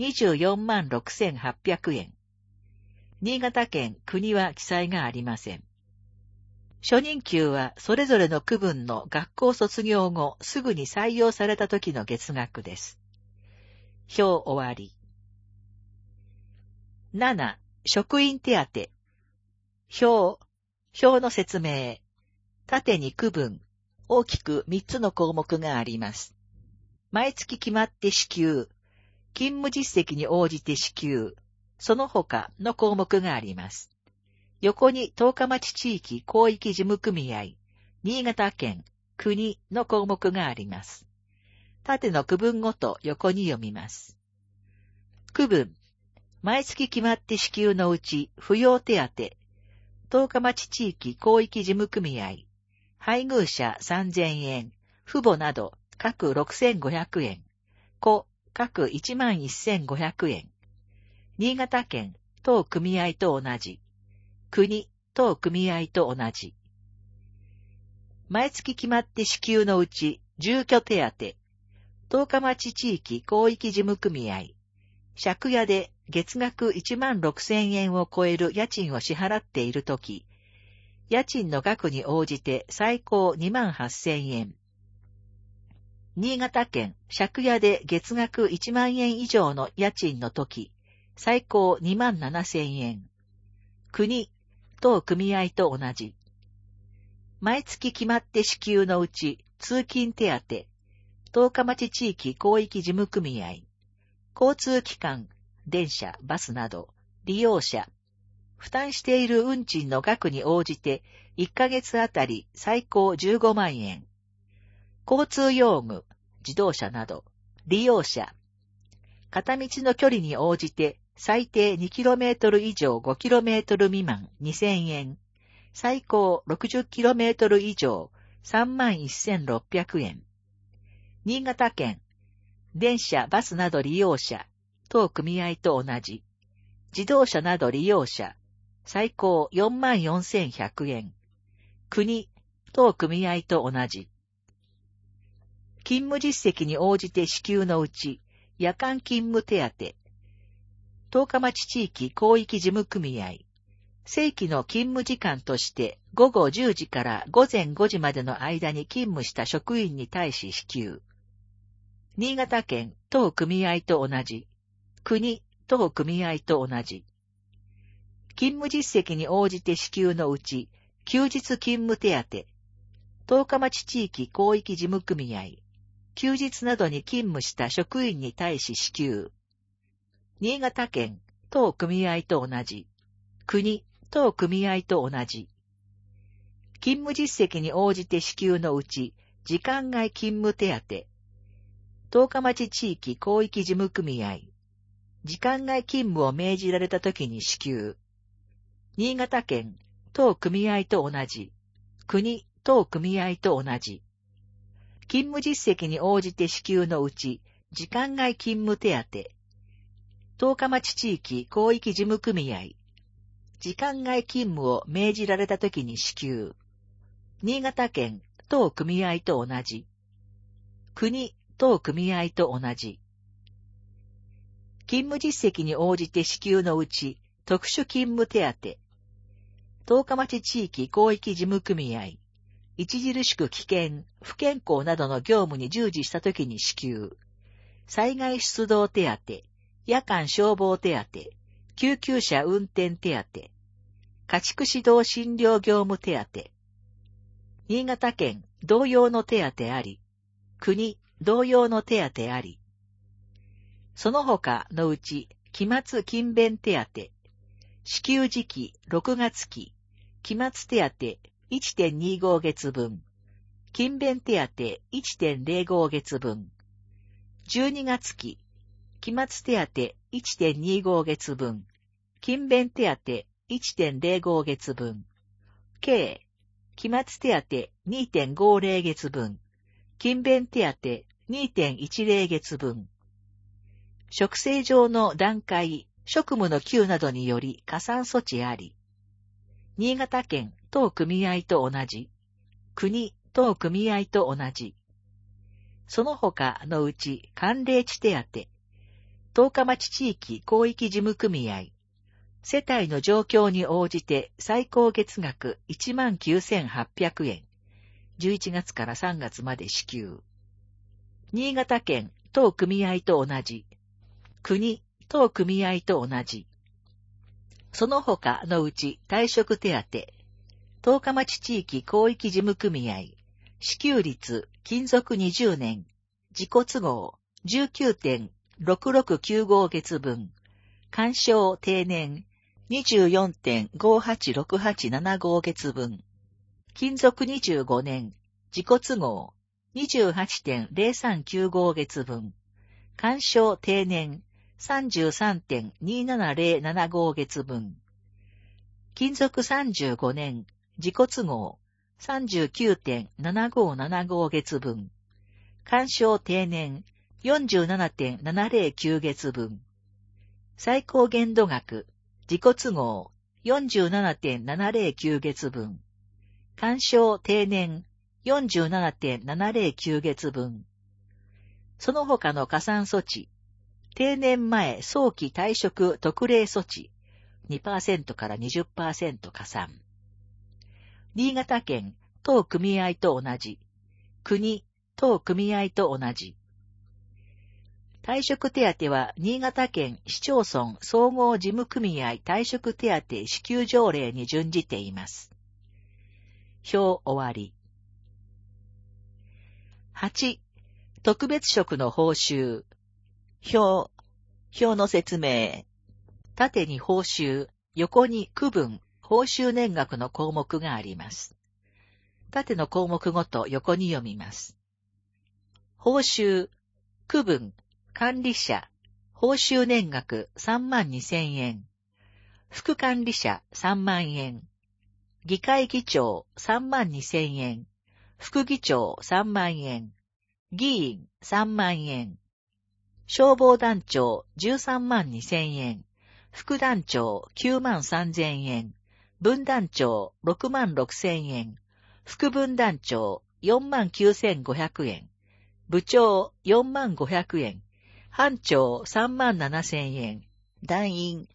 24万6800円。新潟県国は記載がありません。初任給はそれぞれの区分の学校卒業後すぐに採用された時の月額です。表終わり。7. 職員手当。表の説明。縦に区分。大きく3つの項目があります。毎月決まって支給。勤務実績に応じて支給。その他の項目があります。横に十日町地域広域事務組合、新潟県、国の項目があります。縦の区分ごと横に読みます。区分。毎月決まって支給のうち、扶養手当。十日町地域広域事務組合。配偶者3000円。父母など各6500円。子各11500円。新潟県、当組合と同じ。国、当組合と同じ。毎月決まって支給のうち、住居手当。十日町地域広域事務組合。借家で月額16000円を超える家賃を支払っているとき、家賃の額に応じて最高28000円。新潟県借家で月額1万円以上の家賃のとき、最高27000円。国、当組合と同じ。毎月決まって支給のうち、通勤手当。十日町地域広域事務組合。交通機関、電車、バスなど、利用者。負担している運賃の額に応じて、1ヶ月あたり最高15万円。交通用具、自動車など、利用者。片道の距離に応じて、最低 2km 以上 5km 未満2000円。最高 60km 以上31,600円。新潟県、電車、バスなど利用者、当組合と同じ。自動車など利用者、最高44,100円。国、当組合と同じ。勤務実績に応じて支給のうち、夜間勤務手当。十日町地域広域事務組合。正規の勤務時間として午後10時から午前5時までの間に勤務した職員に対し支給。新潟県当組合と同じ。国当組合と同じ。勤務実績に応じて支給のうち、休日勤務手当。十日町地域広域事務組合。休日などに勤務した職員に対し支給。新潟県、当組合と同じ。国、当組合と同じ。勤務実績に応じて支給のうち、時間外勤務手当。十日町地域広域事務組合。時間外勤務を命じられたときに支給。新潟県、当組合と同じ。国、当組合と同じ。勤務実績に応じて支給のうち、時間外勤務手当。十日町地域広域事務組合。時間外勤務を命じられたときに支給。新潟県、当組合と同じ。国、当組合と同じ。勤務実績に応じて支給のうち、特殊勤務手当。十日町地域広域事務組合。著しく危険、不健康などの業務に従事したときに支給。災害出動手当。夜間消防手当、救急車運転手当、家畜指導診療業務手当。新潟県同様の手当あり、国同様の手当あり。その他のうち、期末勤勉手当、支給時期6月期、期末手当 1.25 月分、勤勉手当 1.05 月分、12月期、期末手当 1.25 月分、勤勉手当 1.05 月分、計、期末手当 2.50 月分、勤勉手当 2.10 月分。職制上の段階、職務の級などにより加算措置あり。新潟県当組合と同じ。国当組合と同じ。 その他のうち寒冷地手当、十日町地域広域事務組合、世帯の状況に応じて最高月額 19,800 円、11月から3月まで支給。新潟県当組合と同じ。国当組合と同じ。その他のうち退職手当、十日町地域広域事務組合、支給率勤続20年、自己都合 19.6695 月分、干渉定年 24.586875 月分、勤続25年、自己都合 28.0395 月分、干渉定年 33.27075 月分、勤続35年、自己都合 39.7575 月分、干渉定年 47.709 月分、最高限度額、自己都合 47.709 月分、干渉定年 47.709 月分。その他の加算措置、定年前早期退職特例措置、2% から 20% 加算。新潟県当組合と同じ。国当組合と同じ。退職手当は新潟県市町村総合事務組合退職手当支給条例に準じています。表終わり。8. 特別職の報酬。表の説明。縦に報酬、横に区分、報酬年額の項目があります。縦の項目ごと横に読みます。報酬、区分、管理者、報酬年額32,000円。副管理者3万円。議会議長32,000円。副議長3万円。議員3万円。消防団長132,000円。副団長93,000円。分団長66,000円。副分団長49,500円。部長45,000円。班長37,000円。団員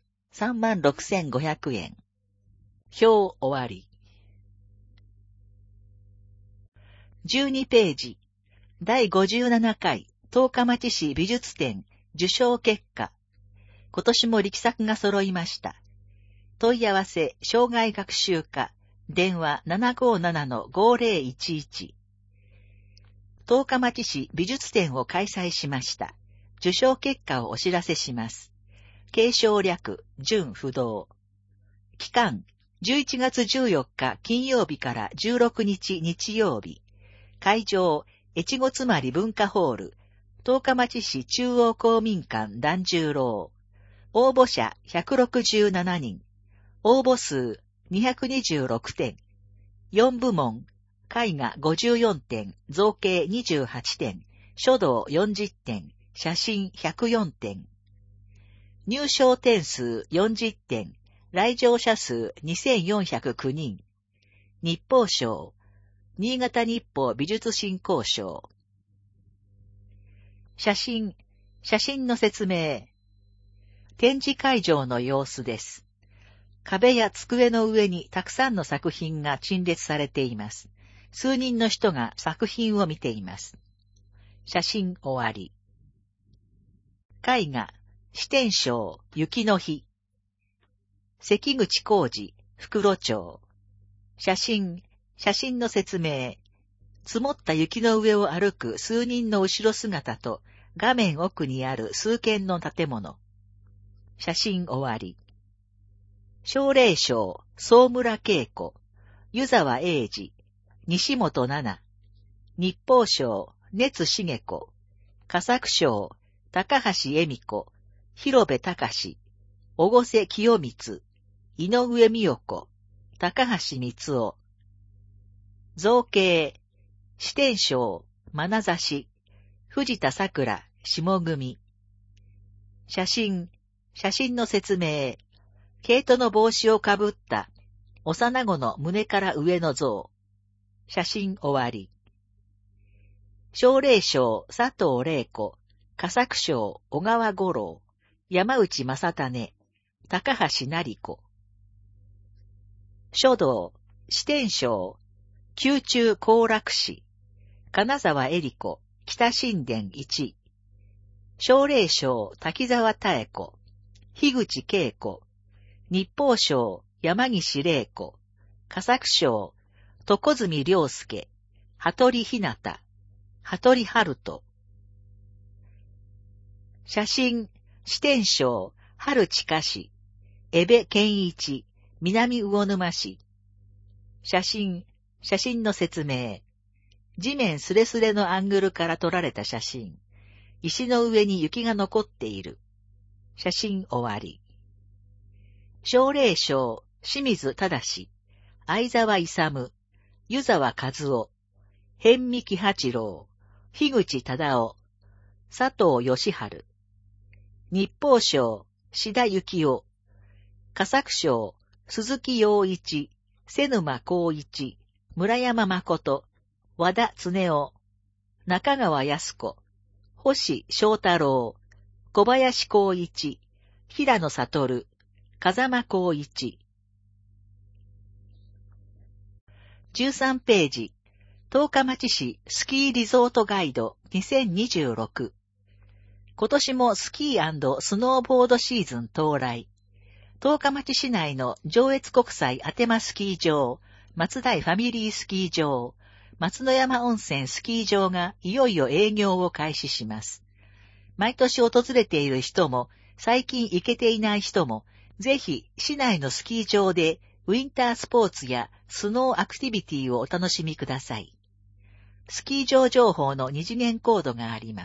36,500円。表終わり。12ページ。第57回十日町市美術展受賞結果。今年も力作が揃いました。問い合わせ障害学習課電話 757-5011。十日町市美術展を開催しました。受賞結果をお知らせします。継承略準不動。期間11月14日金曜日から16日日曜日。会場越後妻有文化ホール。十日町市中央公民館團十郎。応募者167人。応募数226点。4部門。絵画54点。造形28点。書道40点。写真104点。入賞点数40点。来場者数2409人。日報賞。新潟日報美術振興賞。写真の説明。展示会場の様子です。壁や机の上にたくさんの作品が陳列されています。数人の人が作品を見ています。写真終わり。絵画、四天章、雪の日。関口浩二、袋町。写真の説明。積もった雪の上を歩く数人の後ろ姿と、画面奥にある数軒の建物。写真終わり。奨励賞、総村恵子、湯沢英二、西本奈々。日報賞、熱茂子。佳作賞、高橋恵美子、広部隆、小越清光、井上美代子、高橋光夫。造形、四天章、眼差し、藤田桜、下組。写真の説明。毛糸の帽子をかぶった、幼子の胸から上の像。写真終わり。 奨励賞佐藤玲子、佳作賞小川五郎、山内正種、高橋成子。書道、四天賞、宮中好楽師、金沢恵里子、北神殿一。奨励賞滝沢妙子、樋口恵子、日報賞山岸玲子、佳作賞床住良介、羽鳥ひなた、羽鳥春人。写真、四天賞春近氏、江部健一、南魚沼市。写真の説明。地面すれすれのアングルから撮られた写真。石の上に雪が残っている。写真終わり。奨励賞清水正、相沢勇、湯沢和夫、辺見喜八郎、樋口忠夫、佐藤義治。日報賞志田幸夫、佳作賞鈴木陽一、瀬沼光一、村山誠、和田恒夫、中川康子、星翔太郎、小林光一、平野悟、風間光一。13ページ、十日町市スキーリゾートガイド2026。今年もスキー&スノーボードシーズン到来。十日町市内の上越国際アテマスキー場、松代ファミリースキー場、松野山温泉スキー場がいよいよ営業を開始します。毎年訪れている人も、最近行けていない人も、ぜひ市内のスキー場でウィンタースポーツやスノーアクティビティをお楽しみください。スキー場情報の二次元コードがあります。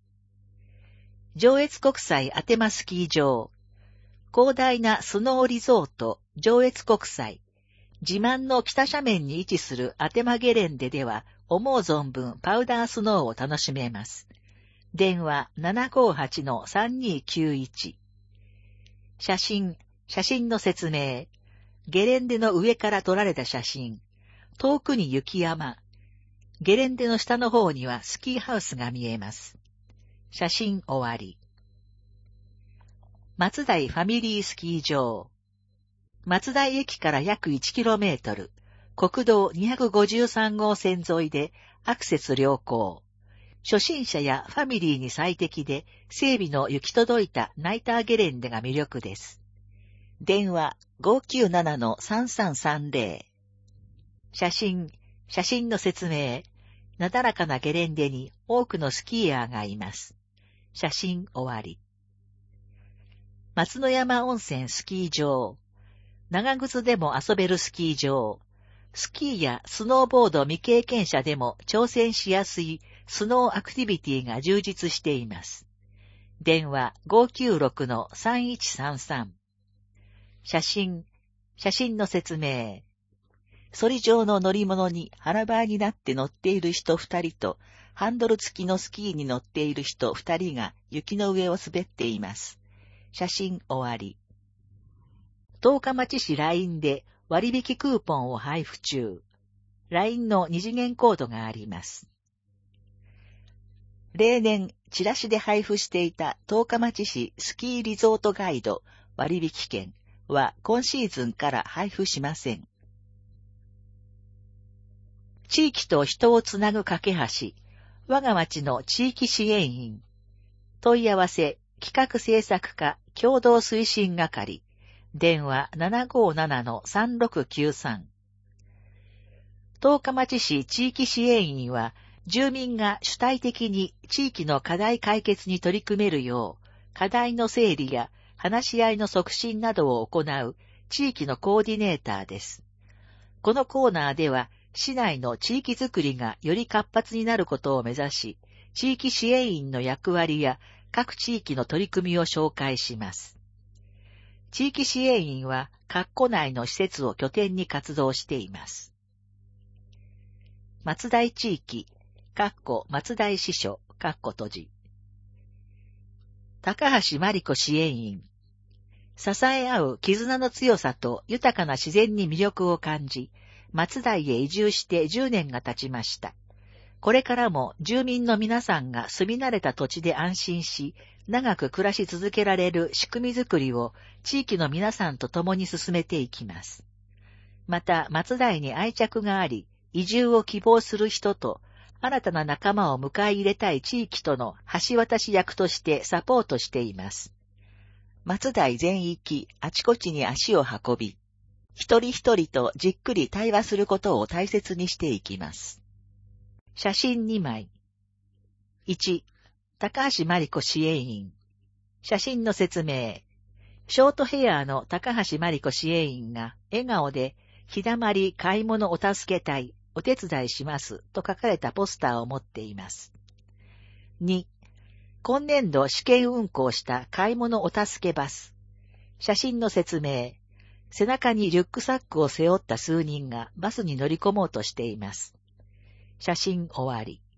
上越国際アテマスキー場、広大なスノーリゾート上越国際、自慢の北斜面に位置するアテマゲレンデでは思う存分パウダースノーを楽しめます。電話 758-3291。写真の説明。ゲレンデの上から撮られた写真。遠くに雪山。ゲレンデの下の方にはスキーハウスが見えます。写真終わり。松代ファミリースキー場。松代駅から約 1km、国道253号線沿いでアクセス良好。初心者やファミリーに最適で整備の行き届いたナイターゲレンデが魅力です。電話 597-3330。写真の説明。なだらかなゲレンデに多くのスキーヤーがいます。写真終わり。松野山温泉スキー場。長靴でも遊べるスキー場。スキーやスノーボード未経験者でも挑戦しやすいスノーアクティビティが充実しています。電話 596-3133。写真の説明。ソリ状の乗り物に腹ばいになって乗っている人2人と、ハンドル付きのスキーに乗っている人2人が雪の上を滑っています。写真終わり。十日町市 LINE で割引クーポンを配布中。LINE の二次元コードがあります。例年、チラシで配布していた十日町市スキーリゾートガイド割引券は今シーズンから配布しません。地域と人をつなぐ架け橋、我が町の地域支援員。問い合わせ、企画制作課共同推進係。電話 757-3693。十日町市地域支援員は、住民が主体的に地域の課題解決に取り組めるよう、課題の整理や話し合いの促進などを行う地域のコーディネーターです。このコーナーでは、市内の地域づくりがより活発になることを目指し、地域支援員の役割や各地域の取り組みを紹介します。地域支援員は、各区内の施設を拠点に活動しています。松代地域、松代支所、閉じ。高橋真理子支援員。支え合う絆の強さと豊かな自然に魅力を感じ、松代へ移住して10年が経ちました。 これからも住民の皆さんが住み慣れた土地で安心し、長く暮らし続けられる仕組みづくりを地域の皆さんと共に進めていきます。また、松代に愛着があり、移住を希望する人と、新たな仲間を迎え入れたい地域との橋渡し役としてサポートしています。松代全域、あちこちに足を運び、一人一人とじっくり対話することを大切にしていきます。写真2枚。1、高橋真理子支援員。写真の説明。ショートヘアの高橋真理子支援員が笑顔で、日だまり買い物お助け隊、お手伝いしますと書かれたポスターを持っています。2、今年度試験運行した買い物お助けバス。写真の説明。背中にリュックサックを背負った数人がバスに乗り込もうとしています。写真終わり。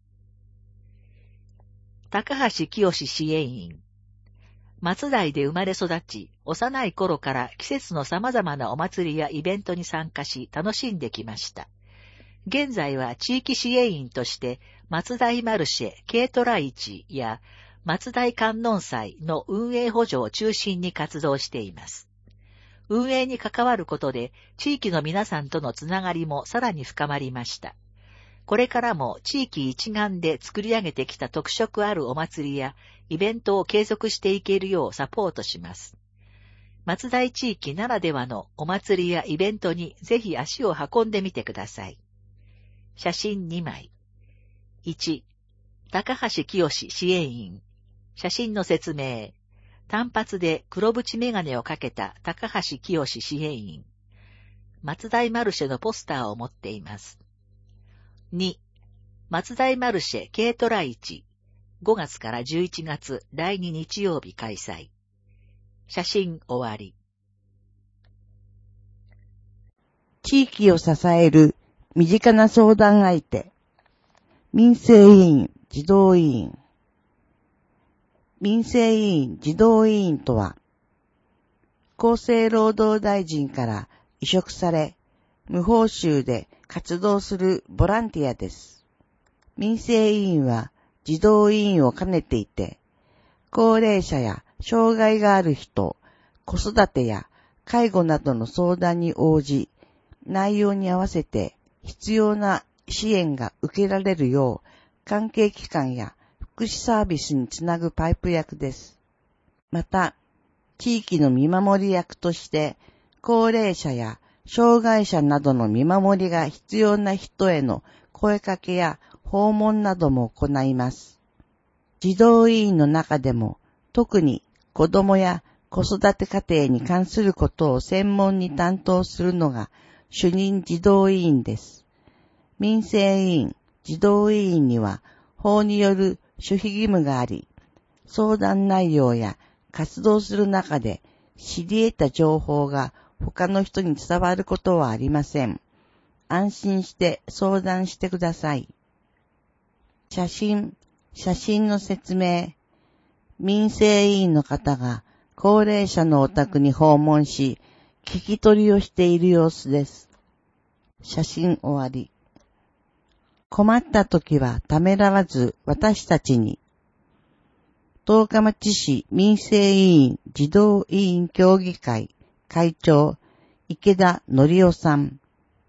高橋清支援員。松代で生まれ育ち、幼い頃から季節の様々なお祭りやイベントに参加し楽しんできました。現在は地域支援員として松代マルシェ軽トラ市や松代観音祭の運営補助を中心に活動しています。運営に関わることで地域の皆さんとのつながりもさらに深まりました。これからも地域一丸で作り上げてきた特色あるお祭りやイベントを継続していけるようサポートします。松代地域ならではのお祭りやイベントにぜひ足を運んでみてください。写真2枚。1、高橋清支援員。写真の説明。単発で黒縁メガネをかけた高橋清支援員。松代マルシェのポスターを持っています。2、松代マルシェ軽トラ市。5月から11月第2日曜日開催。写真終わり。 地域を支える身近な相談相手。民生委員、児童委員。民生委員、児童委員とは、厚生労働大臣から委嘱され、無報酬で活動するボランティアです。民生委員は児童委員を兼ねていて、高齢者や障害がある人、子育てや介護などの相談に応じ、内容に合わせて必要な支援が受けられるよう、関係機関や福祉サービスにつなぐパイプ役です。また、地域の見守り役として、高齢者や障害者などの見守りが必要な人への声かけや訪問なども行います。児童委員の中でも特に子どもや子育て家庭に関することを専門に担当するのが主任児童委員です。民生委員、児童委員には法による守秘義務があり、相談内容や活動する中で知り得た情報が他の人に伝わることはありません。安心して相談してください。写真の説明。民生委員の方が高齢者のお宅に訪問し、聞き取りをしている様子です。写真終わり。困った時はためらわず私たちに。十日町市民生委員児童委員協議会会長、池田則夫さん。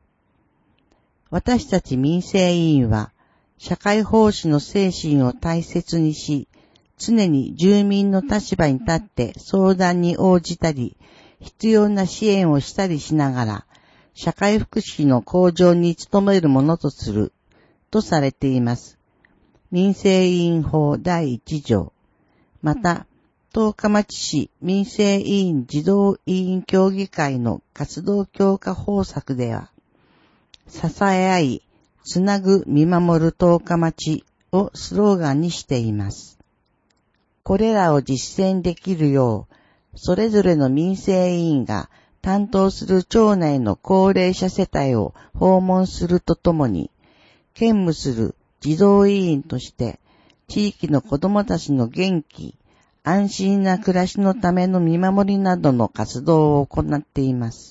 私たち民生委員は、社会奉仕の精神を大切にし、常に住民の立場に立って相談に応じたり、必要な支援をしたりしながら、社会福祉の向上に努めるものとする、とされています。民生委員法第1条。また、十日町市民生委員児童委員協議会の活動強化方策では、支え合い、つなぐ見守る十日町をスローガンにしています。これらを実践できるよう、それぞれの民生委員が担当する町内の高齢者世帯を訪問するとともに、兼務する児童委員として、地域の子どもたちの元気、安心な暮らしのための見守りなどの活動を行っています。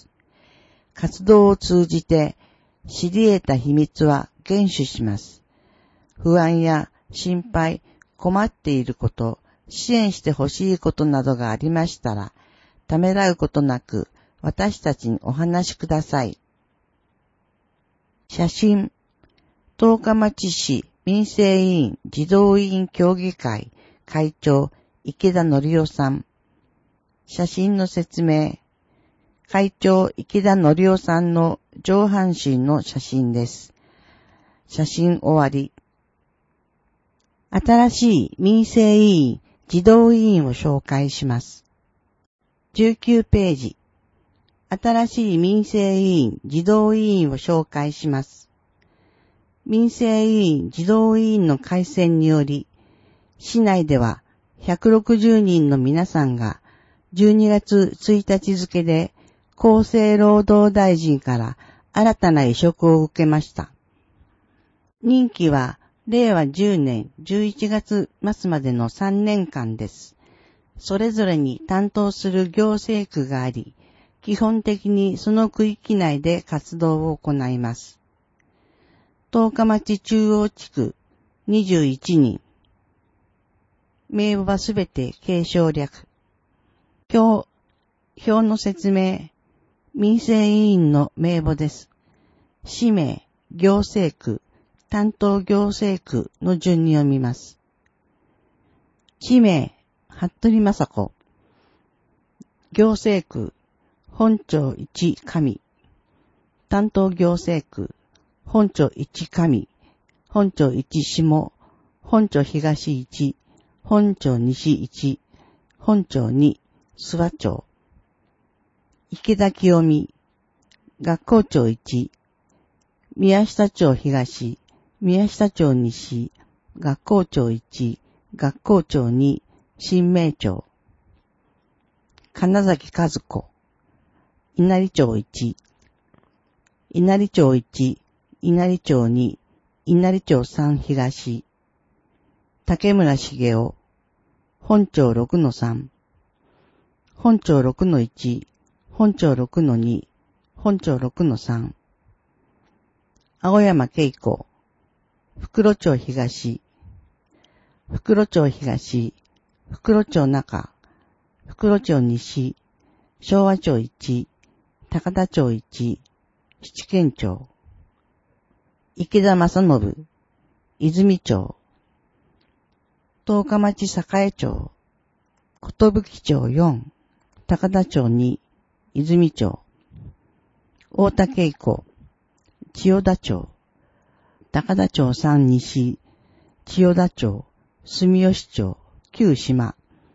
活動を通じて知り得た秘密は厳守します。 不安や心配、困っていること、支援してほしいことなどがありましたら、ためらうことなく私たちにお話しください。写真、十日町市民生委員児童委員協議会会長池田則夫さん。写真の説明。会長池田則夫さんの上半身の写真です。写真終わり。新しい民生委員児童委員を紹介します。19ページ。新しい民生委員児童委員を紹介します。民生委員児童委員の改選により、市内では160人の皆さんが12月1日付で厚生労働大臣から新たな委嘱を受けました。任期は令和10年11月末までの3年間です。それぞれに担当する行政区があり、基本的にその区域内で活動を行います。十日町中央地区21人。名簿はすべて継承略。表の説明。民生委員の名簿です。氏名、行政区、担当行政区の順に読みます。氏名、服部雅子。行政区、本町一上。担当行政区、本町一上、本町一下、本町東一、本町西一、本町二、諏訪町。池田清美、学校長一、宮下町東、宮下町西、学校長一、学校長二、新名町。金崎和子、稲荷町一、稲荷町一、稲荷町二、稲荷町三東。竹村茂雄、本町6-3、本町6-1、本町6-2、本町6-3。青山恵子、袋町東、袋町東、袋町中、袋町西、昭和町1、高田町1、七軒町。池田正信、泉町。十日町栄町、寿町4、高田町2、泉町。大田恵子、千代田町。高田町3西、千代田町、住吉町、旧島。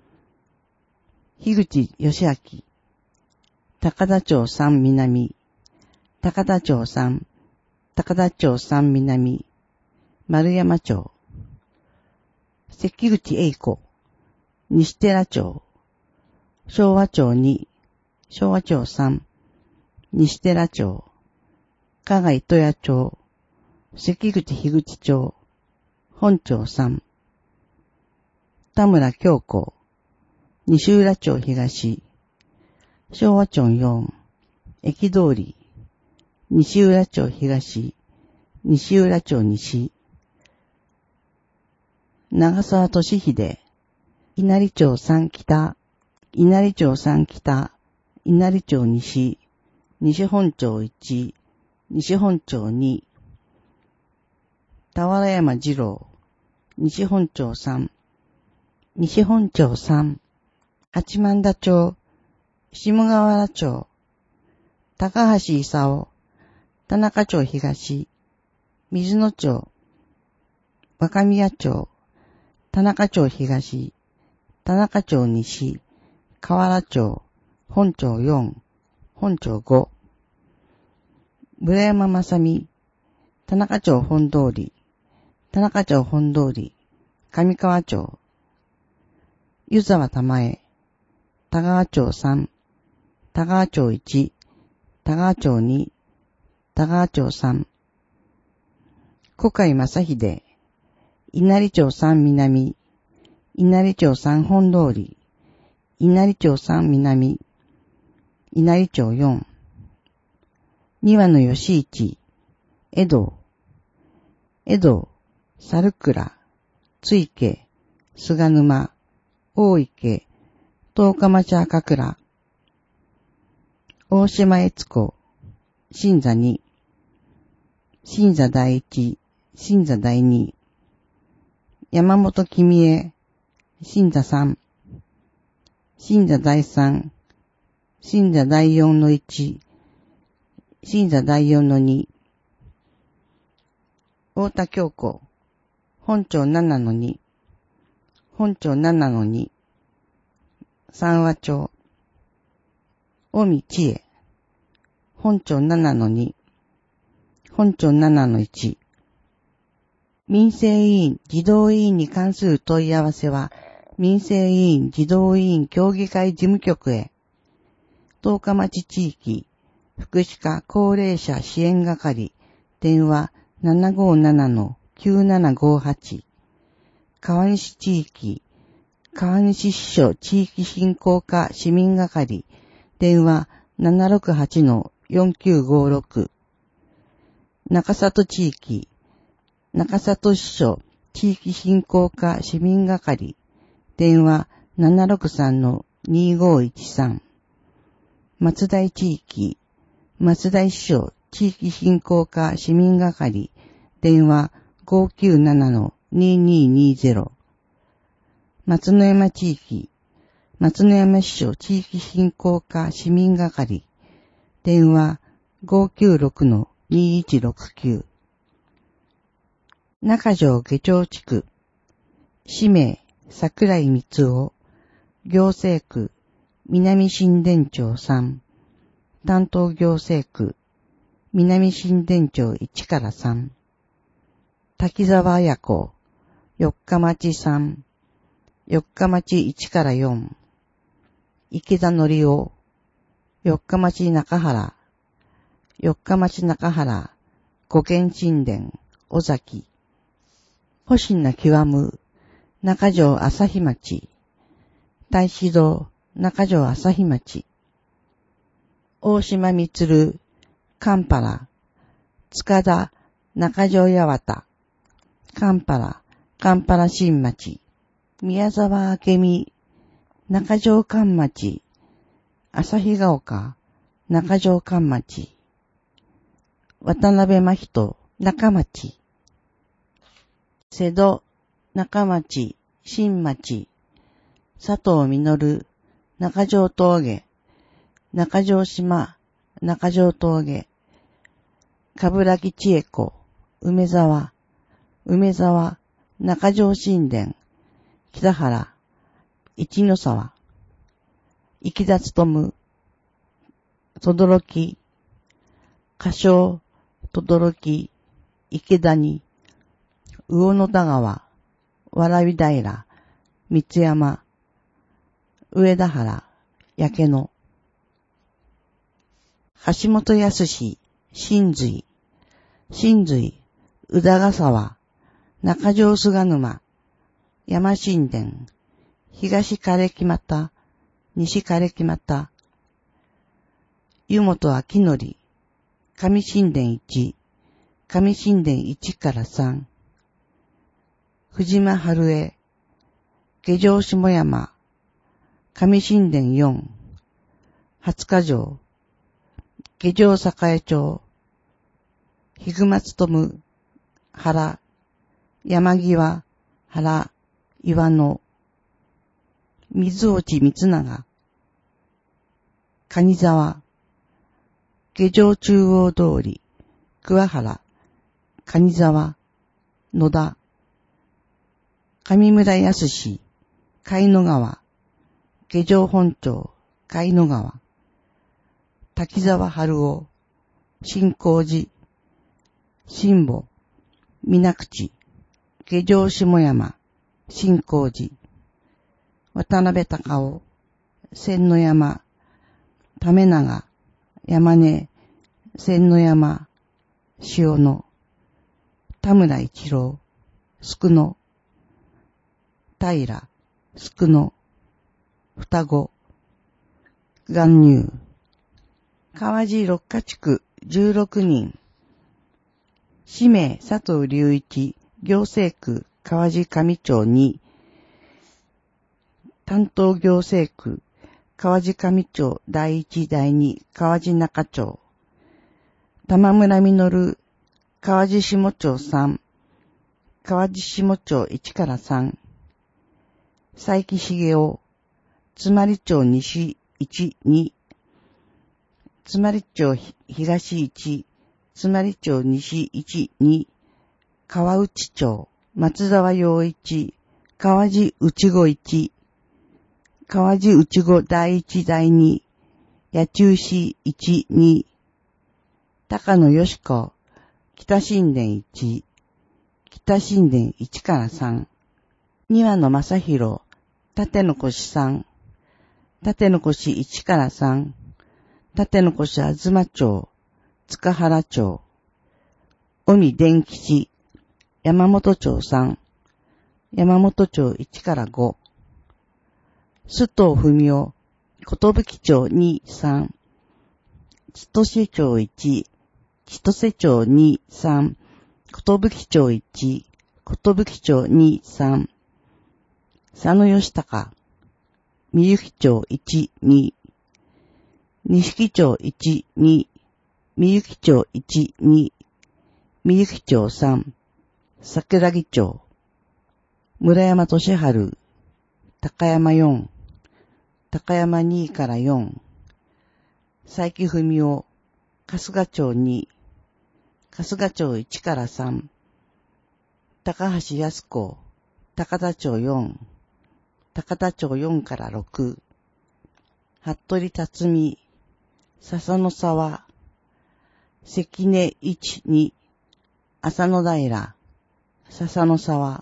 樋口義明、高田町3南、高田町3、高田町3南、丸山町。関口栄子、西寺町、昭和町2、昭和町3、西寺町、加賀糸谷町、関口樋口町、本町3、田村京子、西浦町東、昭和町4、駅通り、西浦町東、西浦町西、長沢俊秀、稲荷町3北、稲荷町3北、稲荷町西、西本町1、西本町2、俵山二郎、西本町3、西本町3、八幡田町、下河原町、高橋勲、田中町東、水野町、若宮町、田中町東、田中町西、河原町、本町4、本町5、村山正美、田中町本通り、田中町本通り、上川町、湯沢玉江、田川町3、田川町1、田川町2、田川町3、小海正秀、稲荷町3南、稲荷町3本通り、稲荷町3南、稲荷町4、庭野義一、江戸、 猿倉、津池、菅沼、大池、十日町赤倉、大島悦子、新座2、新座第一、新座第二、山本君江、新座3、新座第3、新座第4の1、新座第4の2、太田京子、本町7の2、本町7の2、三和町、近江千恵、本町7の2、本町7の1、民生委員、児童委員に関する問い合わせは、民生委員、児童委員協議会事務局へ、十日町地域、福祉課高齢者支援係、電話757-9758、川西地域、川西支所地域振興課市民係、電話768-4956、中里地域、中里支所地域振興課市民係、電話763-2513、松代地域、松代支所地域振興課市民係、電話597-2220、松野山地域、松野山支所地域振興課市民係、電話596-2169、中条下町地区、氏名、桜井光夫、行政区、南新田町3、担当行政区、南新田町1から3、滝沢綾子、四日町3、四日町1から4、池田則夫、四日町中原、四日町中原、五軒神殿、尾崎、星名極む、中条朝日町、大志堂、中条朝日町、大島満、カンパラ、塚田、中条八幡、カンパラ新町、宮沢明美、中条関町、旭ヶ丘、中条関町、渡辺真人、中町、瀬戸、中町、新町、佐藤実、中条峠、中条島、中条峠、冠城千恵子、梅沢、中条新田、北原、一ノ沢、池田勉、轟、歌唱、轟、池谷、魚の田川、わらび平、三山、上田原、焼け野、橋本康、新髄、宇田ヶ沢、中条菅沼、山新田、東枯木又、西枯木又、湯本明則、上新田1、上新田1から3、藤間春江、下条下山、上新田4、20日城、下条栄町、ひぐまつとむ、原、山際、原、岩野、水落光長、蟹沢、下条中央通り、桑原、蟹沢、野田、上村康、海野川、下条本町、海野川、滝沢春夫、新光寺、新保、水口、下条下山、新光寺、渡辺隆夫、千野山、為永、山根、千野山、塩野、田村一郎、宿野、平、宿野、双子、元入、川路六ヶ地区16人、氏名佐藤隆一、 行政区川路上町2、担当行政区川路上町第1第2川路中町、玉村実川路下町3、川路下町1から3、佐伯茂雄つまり町西1、2、つまり町東1、つまり町西1、2、川内町松沢陽一、川路内子1、川路内子第1第2、八中市1、2、高野よし子、北新田1、北新田1から3、庭野正宏、立野越3、立野越1から3、立野越あずま町、塚原町、尾身伝吉、山本町3、山本町1から5、須藤文夫、寿町2、3、千歳町1、千歳町2、3、寿町1、寿町2、3、佐野義孝、みゆき町1、2、錦町1、2、みゆき町1、2、みゆき町3、桜木町、村山俊春、高山4、高山2から4、佐伯文夫、春日町2、春日町1から3、高橋康子、高田町4、高田町4から6、服部辰巳、笹野沢、関根1、2、浅野平、笹野沢、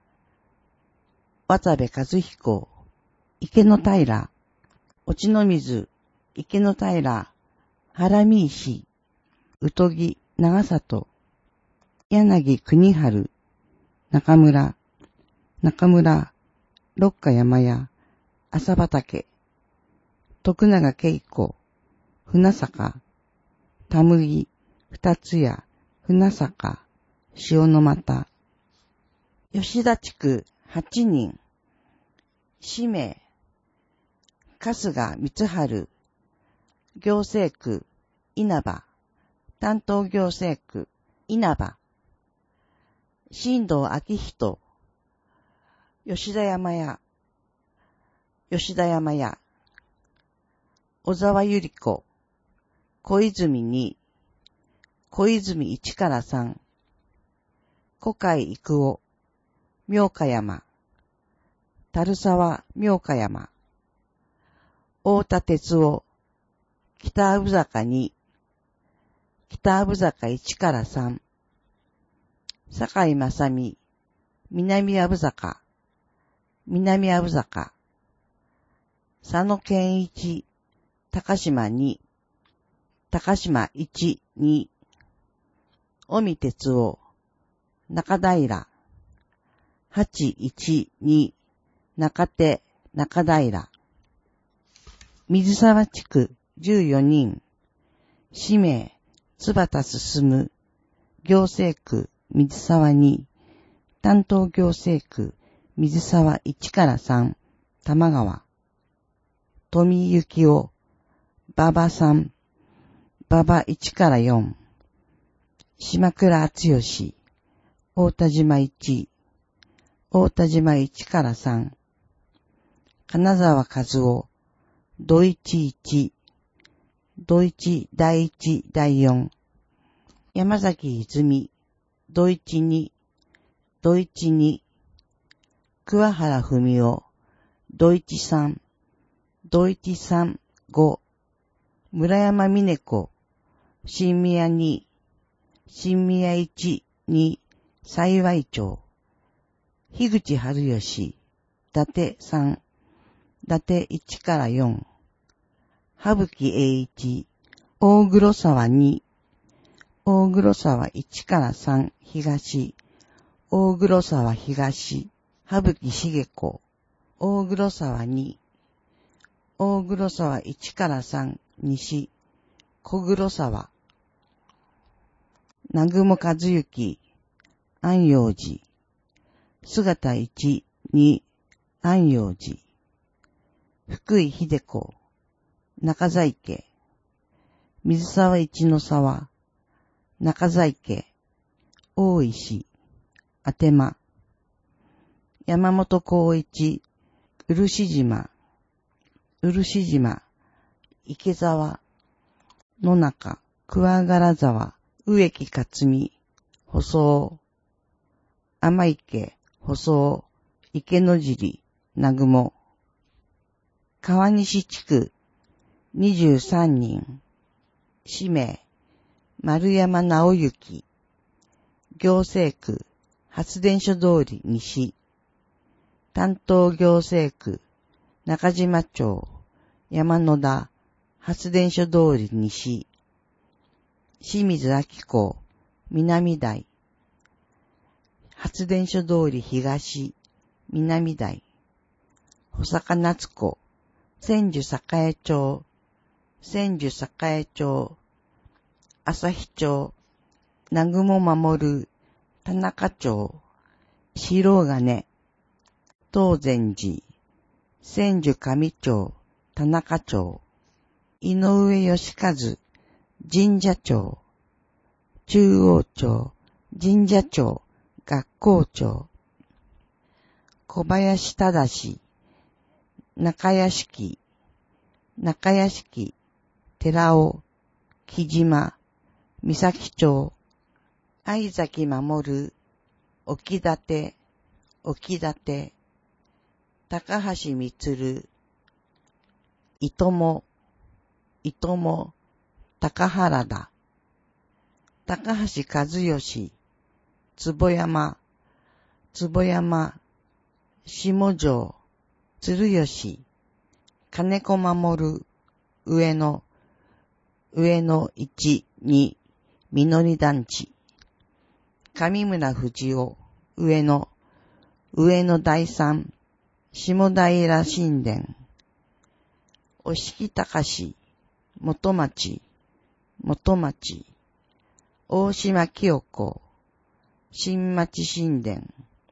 渡部和彦、池野平、落の水、池野平、原見石、宇都木、長里、柳国春、中村、六花山屋、浅畑、徳永恵子、船坂、田麦、二つ屋、船坂、塩の又、吉田地区8人、氏名、春日光春、行政区、稲葉、担当行政区、稲葉、新藤明人、吉田山屋、小沢ゆり子、小泉2、小泉1から3、小海育夫、妙香山、樽沢妙香山、大田哲夫、北阿武坂2、北阿武坂1から3、坂井正美、南阿武坂、佐野健一、高島2、高島1、2、尾身哲夫、中平、8、1、2、中手、中平、水沢地区14人、氏名、津畑進、行政区、水沢2、担当行政区、水沢1から3、玉川、富幸夫、馬場3、馬場1から4、島倉厚吉、大田島1、大田島1から3、金沢和夫、土一1、土一第1第4、山崎泉、土一2、土一2、桑原文夫、土一3、土一3、5、村山峰子、新宮2、新宮1、2、幸町、樋口春吉、伊達3、伊達1から4、羽吹栄一、大黒沢2、大黒沢1から3、東、大黒沢東、羽吹茂子、大黒沢2、大黒沢1から3、西、小黒沢、南雲和幸、安養寺、 姿一に安養寺、福井秀子、中在家、水沢一の沢、中在家、大石、あてま、山本光一、漆島、池沢、野中、桑柄沢、植木克美、舗装、天池、舗装、池野尻、南雲、川西地区、23人、氏名、丸山直之、行政区、発電所通り西、担当行政区、中島町、山野田、発電所通り西、清水明子、南台、発電所通り東、南台、保坂夏子、千住栄町、旭町、南雲守、田中町、白金、東禅寺、千住上町、田中町、井上義和、神社町、中央町、神社町、学校町、小林忠、中屋敷、寺尾、木島、三崎町、相崎守、沖立、高橋満、伊友、高原田、高橋和義、坪山、下城、鶴吉、金子守、上野1、2、みのり団地、上村藤夫、上野第3、下平神殿、押木隆、元町、大島清子、新町神殿、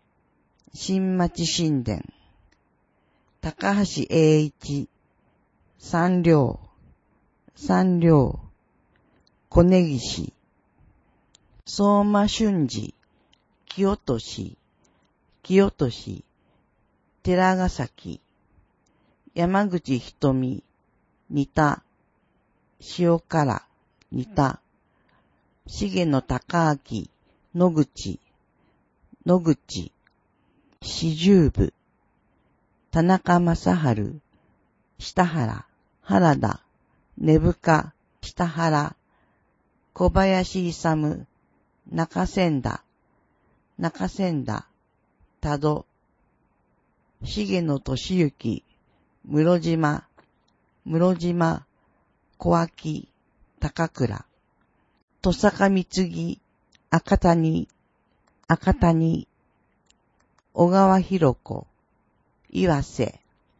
高橋栄一、三両、小根岸、相馬俊二、清俊、寺ヶ崎、山口瞳、新田、塩辛、重野高明、野口、四十部、田中正春、下原、原田、根深、下原、小林勇、中千田、多度、重野俊之、室島、小脇、高倉、戸坂貢ぎ、赤谷、小川弘子、岩瀬、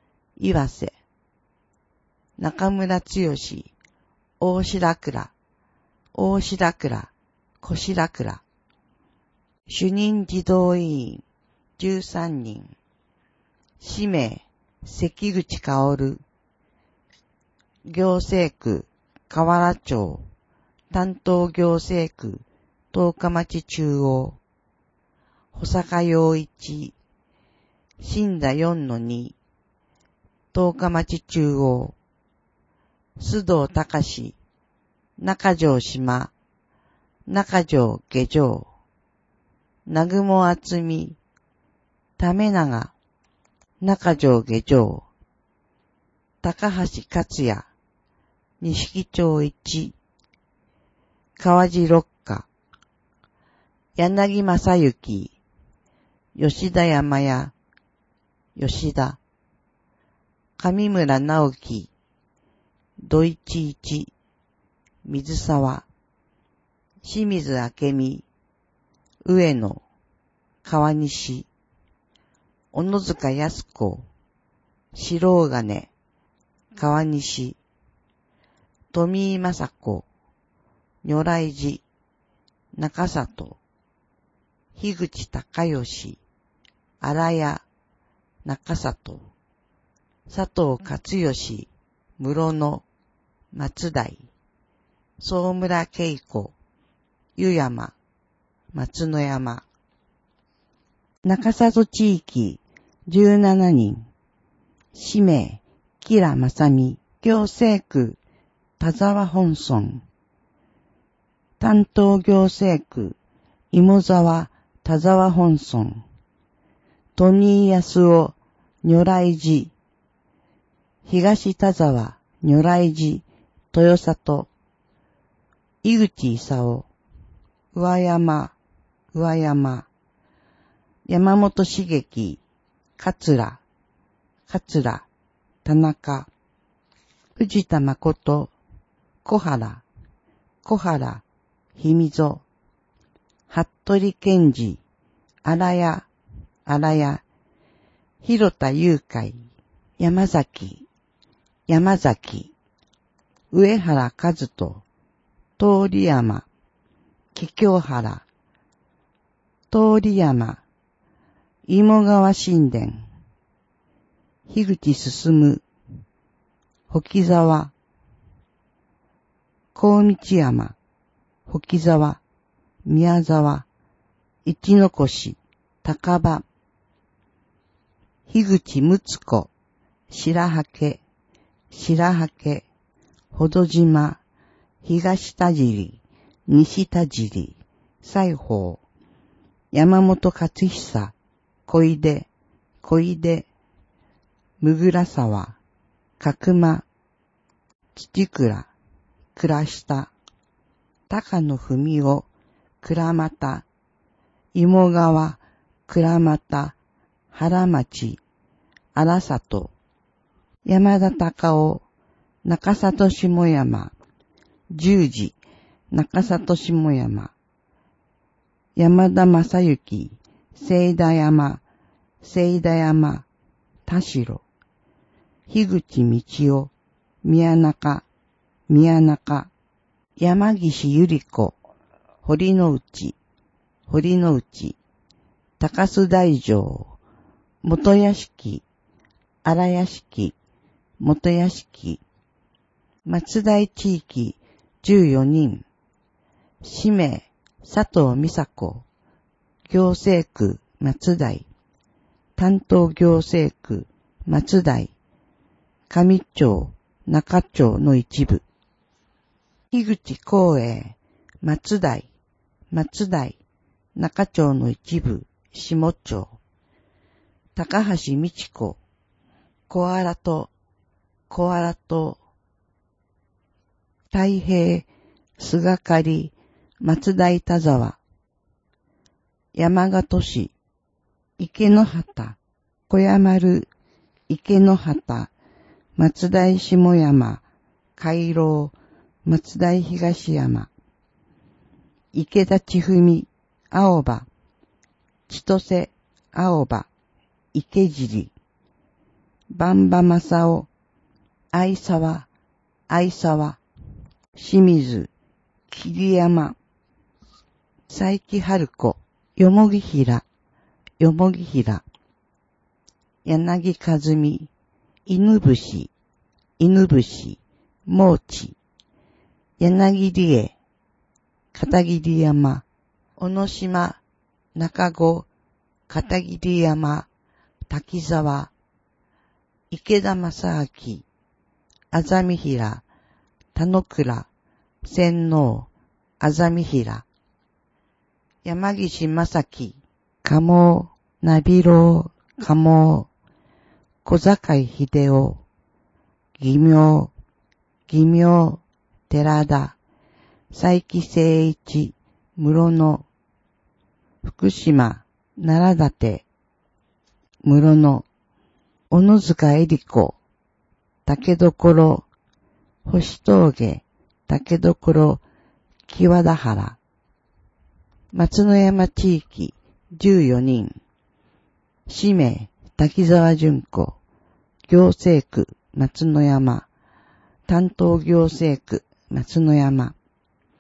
中村剛、大白倉、小白倉、主任児童委員、13人、氏名、関口薫、行政区、河原町、担当行政区、十日町中央、保坂陽一、新田 4-2、十日町中央、須藤隆、中条島、中条下条、南雲厚美、為永、中条下条、高橋克也、錦町一、川地六花、柳正幸、吉田山屋、上村直樹、土一一、水沢、清水明美、上野、川西、小野塚康子、白金、川西、富井雅子、如来寺、中里、樋口隆義、 荒谷、中里、佐藤勝義、室野、松代、総村恵子、湯山、松野山。中里地域17人。氏名、吉良正美、行政区、田沢本村。担当行政区、芋沢、田沢本村。鳥居康夫、如来寺。東田沢、如来寺、豊里。井口勲、上山、山本茂樹、桂、田中、藤田誠、小原、氷溝、服部健二、荒谷、広田雄海、山崎、上原和人、通山、桔梗原、通山、芋川神殿、樋口進、沖沢、高道山、沖沢、宮沢、一の越、高場、樋口睦子、白刷、ほど島、東田尻、西田尻、西方、山本勝久、小出、むぐら沢、角間、土倉、倉下、高野文夫、倉俣、芋川、倉俣、原町、荒里、山田隆夫、中里下山、十字、中里下山、山田正幸、聖田山、田代、樋口道夫、宮中、山岸ゆり子、堀之内、高須大城、元屋敷、荒屋敷、元屋敷、松代地域14人、氏名、佐藤美佐子、行政区松代、担当行政区松代、上町、中町の一部、樋口光栄、松代、中町の一部、下町、高橋美智子、小荒と、太平、菅刈、松代田沢、山形市、池之端、小山る、池之端、松代下山、海楼、松代東山、池田千文、青葉、千歳、青葉、池尻、番場正夫、相沢、清水、桐山、佐伯春子、よもぎ平、柳和美、犬伏、毛地、柳理恵、片桐山、小野島、中子、片桐山、滝沢、池田正明、あざみひら、田野倉、洗脳、あざみひら、山岸正樹、鴨、なびろう、鴨、小坂秀夫、義明、寺田、佐伯誠一、室野、福島、奈良立、室野、小野塚恵里子、竹所、星峠、竹所、木和田原、松野山地域14人、氏名、滝沢純子、行政区、松野山、担当行政区、松野山、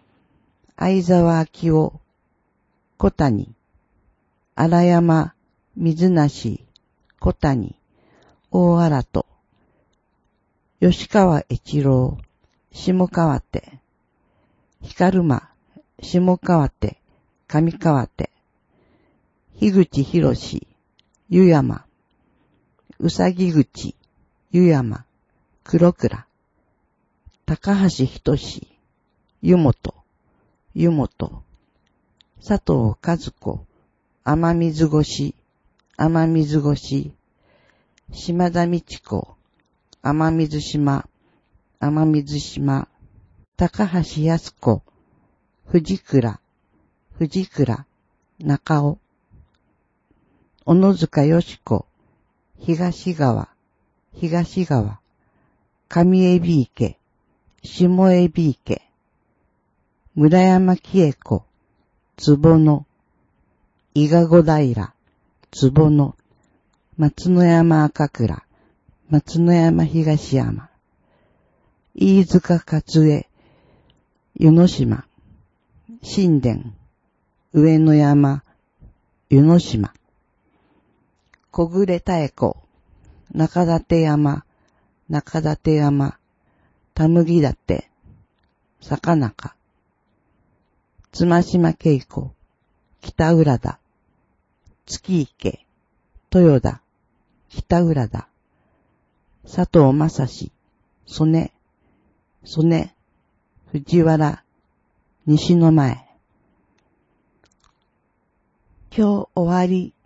相沢明夫、小谷、荒山、 水梨、小谷、大新戸、吉川越郎、下川手、光馬、下川手、上川手、樋口博士、湯山、うさぎ口、湯山、黒倉、高橋仁志、湯本、湯本、佐藤和子、雨水越、雨水越、島田道子、雨水島、雨水島、高橋康子、藤倉、藤倉、中尾、小野塚よし子、東川、東川、上海老池、下海老池、村山喜恵子、坪野、伊賀小平、坪野、松野山赤倉、松野山東山、飯塚勝江、湯野島、新田、上野山、湯野島、小暮妙子、中館山、中館山、田麦館、坂中、妻島恵子、北浦田、月池、豊田、北浦田、佐藤正史、曽根、曽根、藤原、西の前。今日終わり。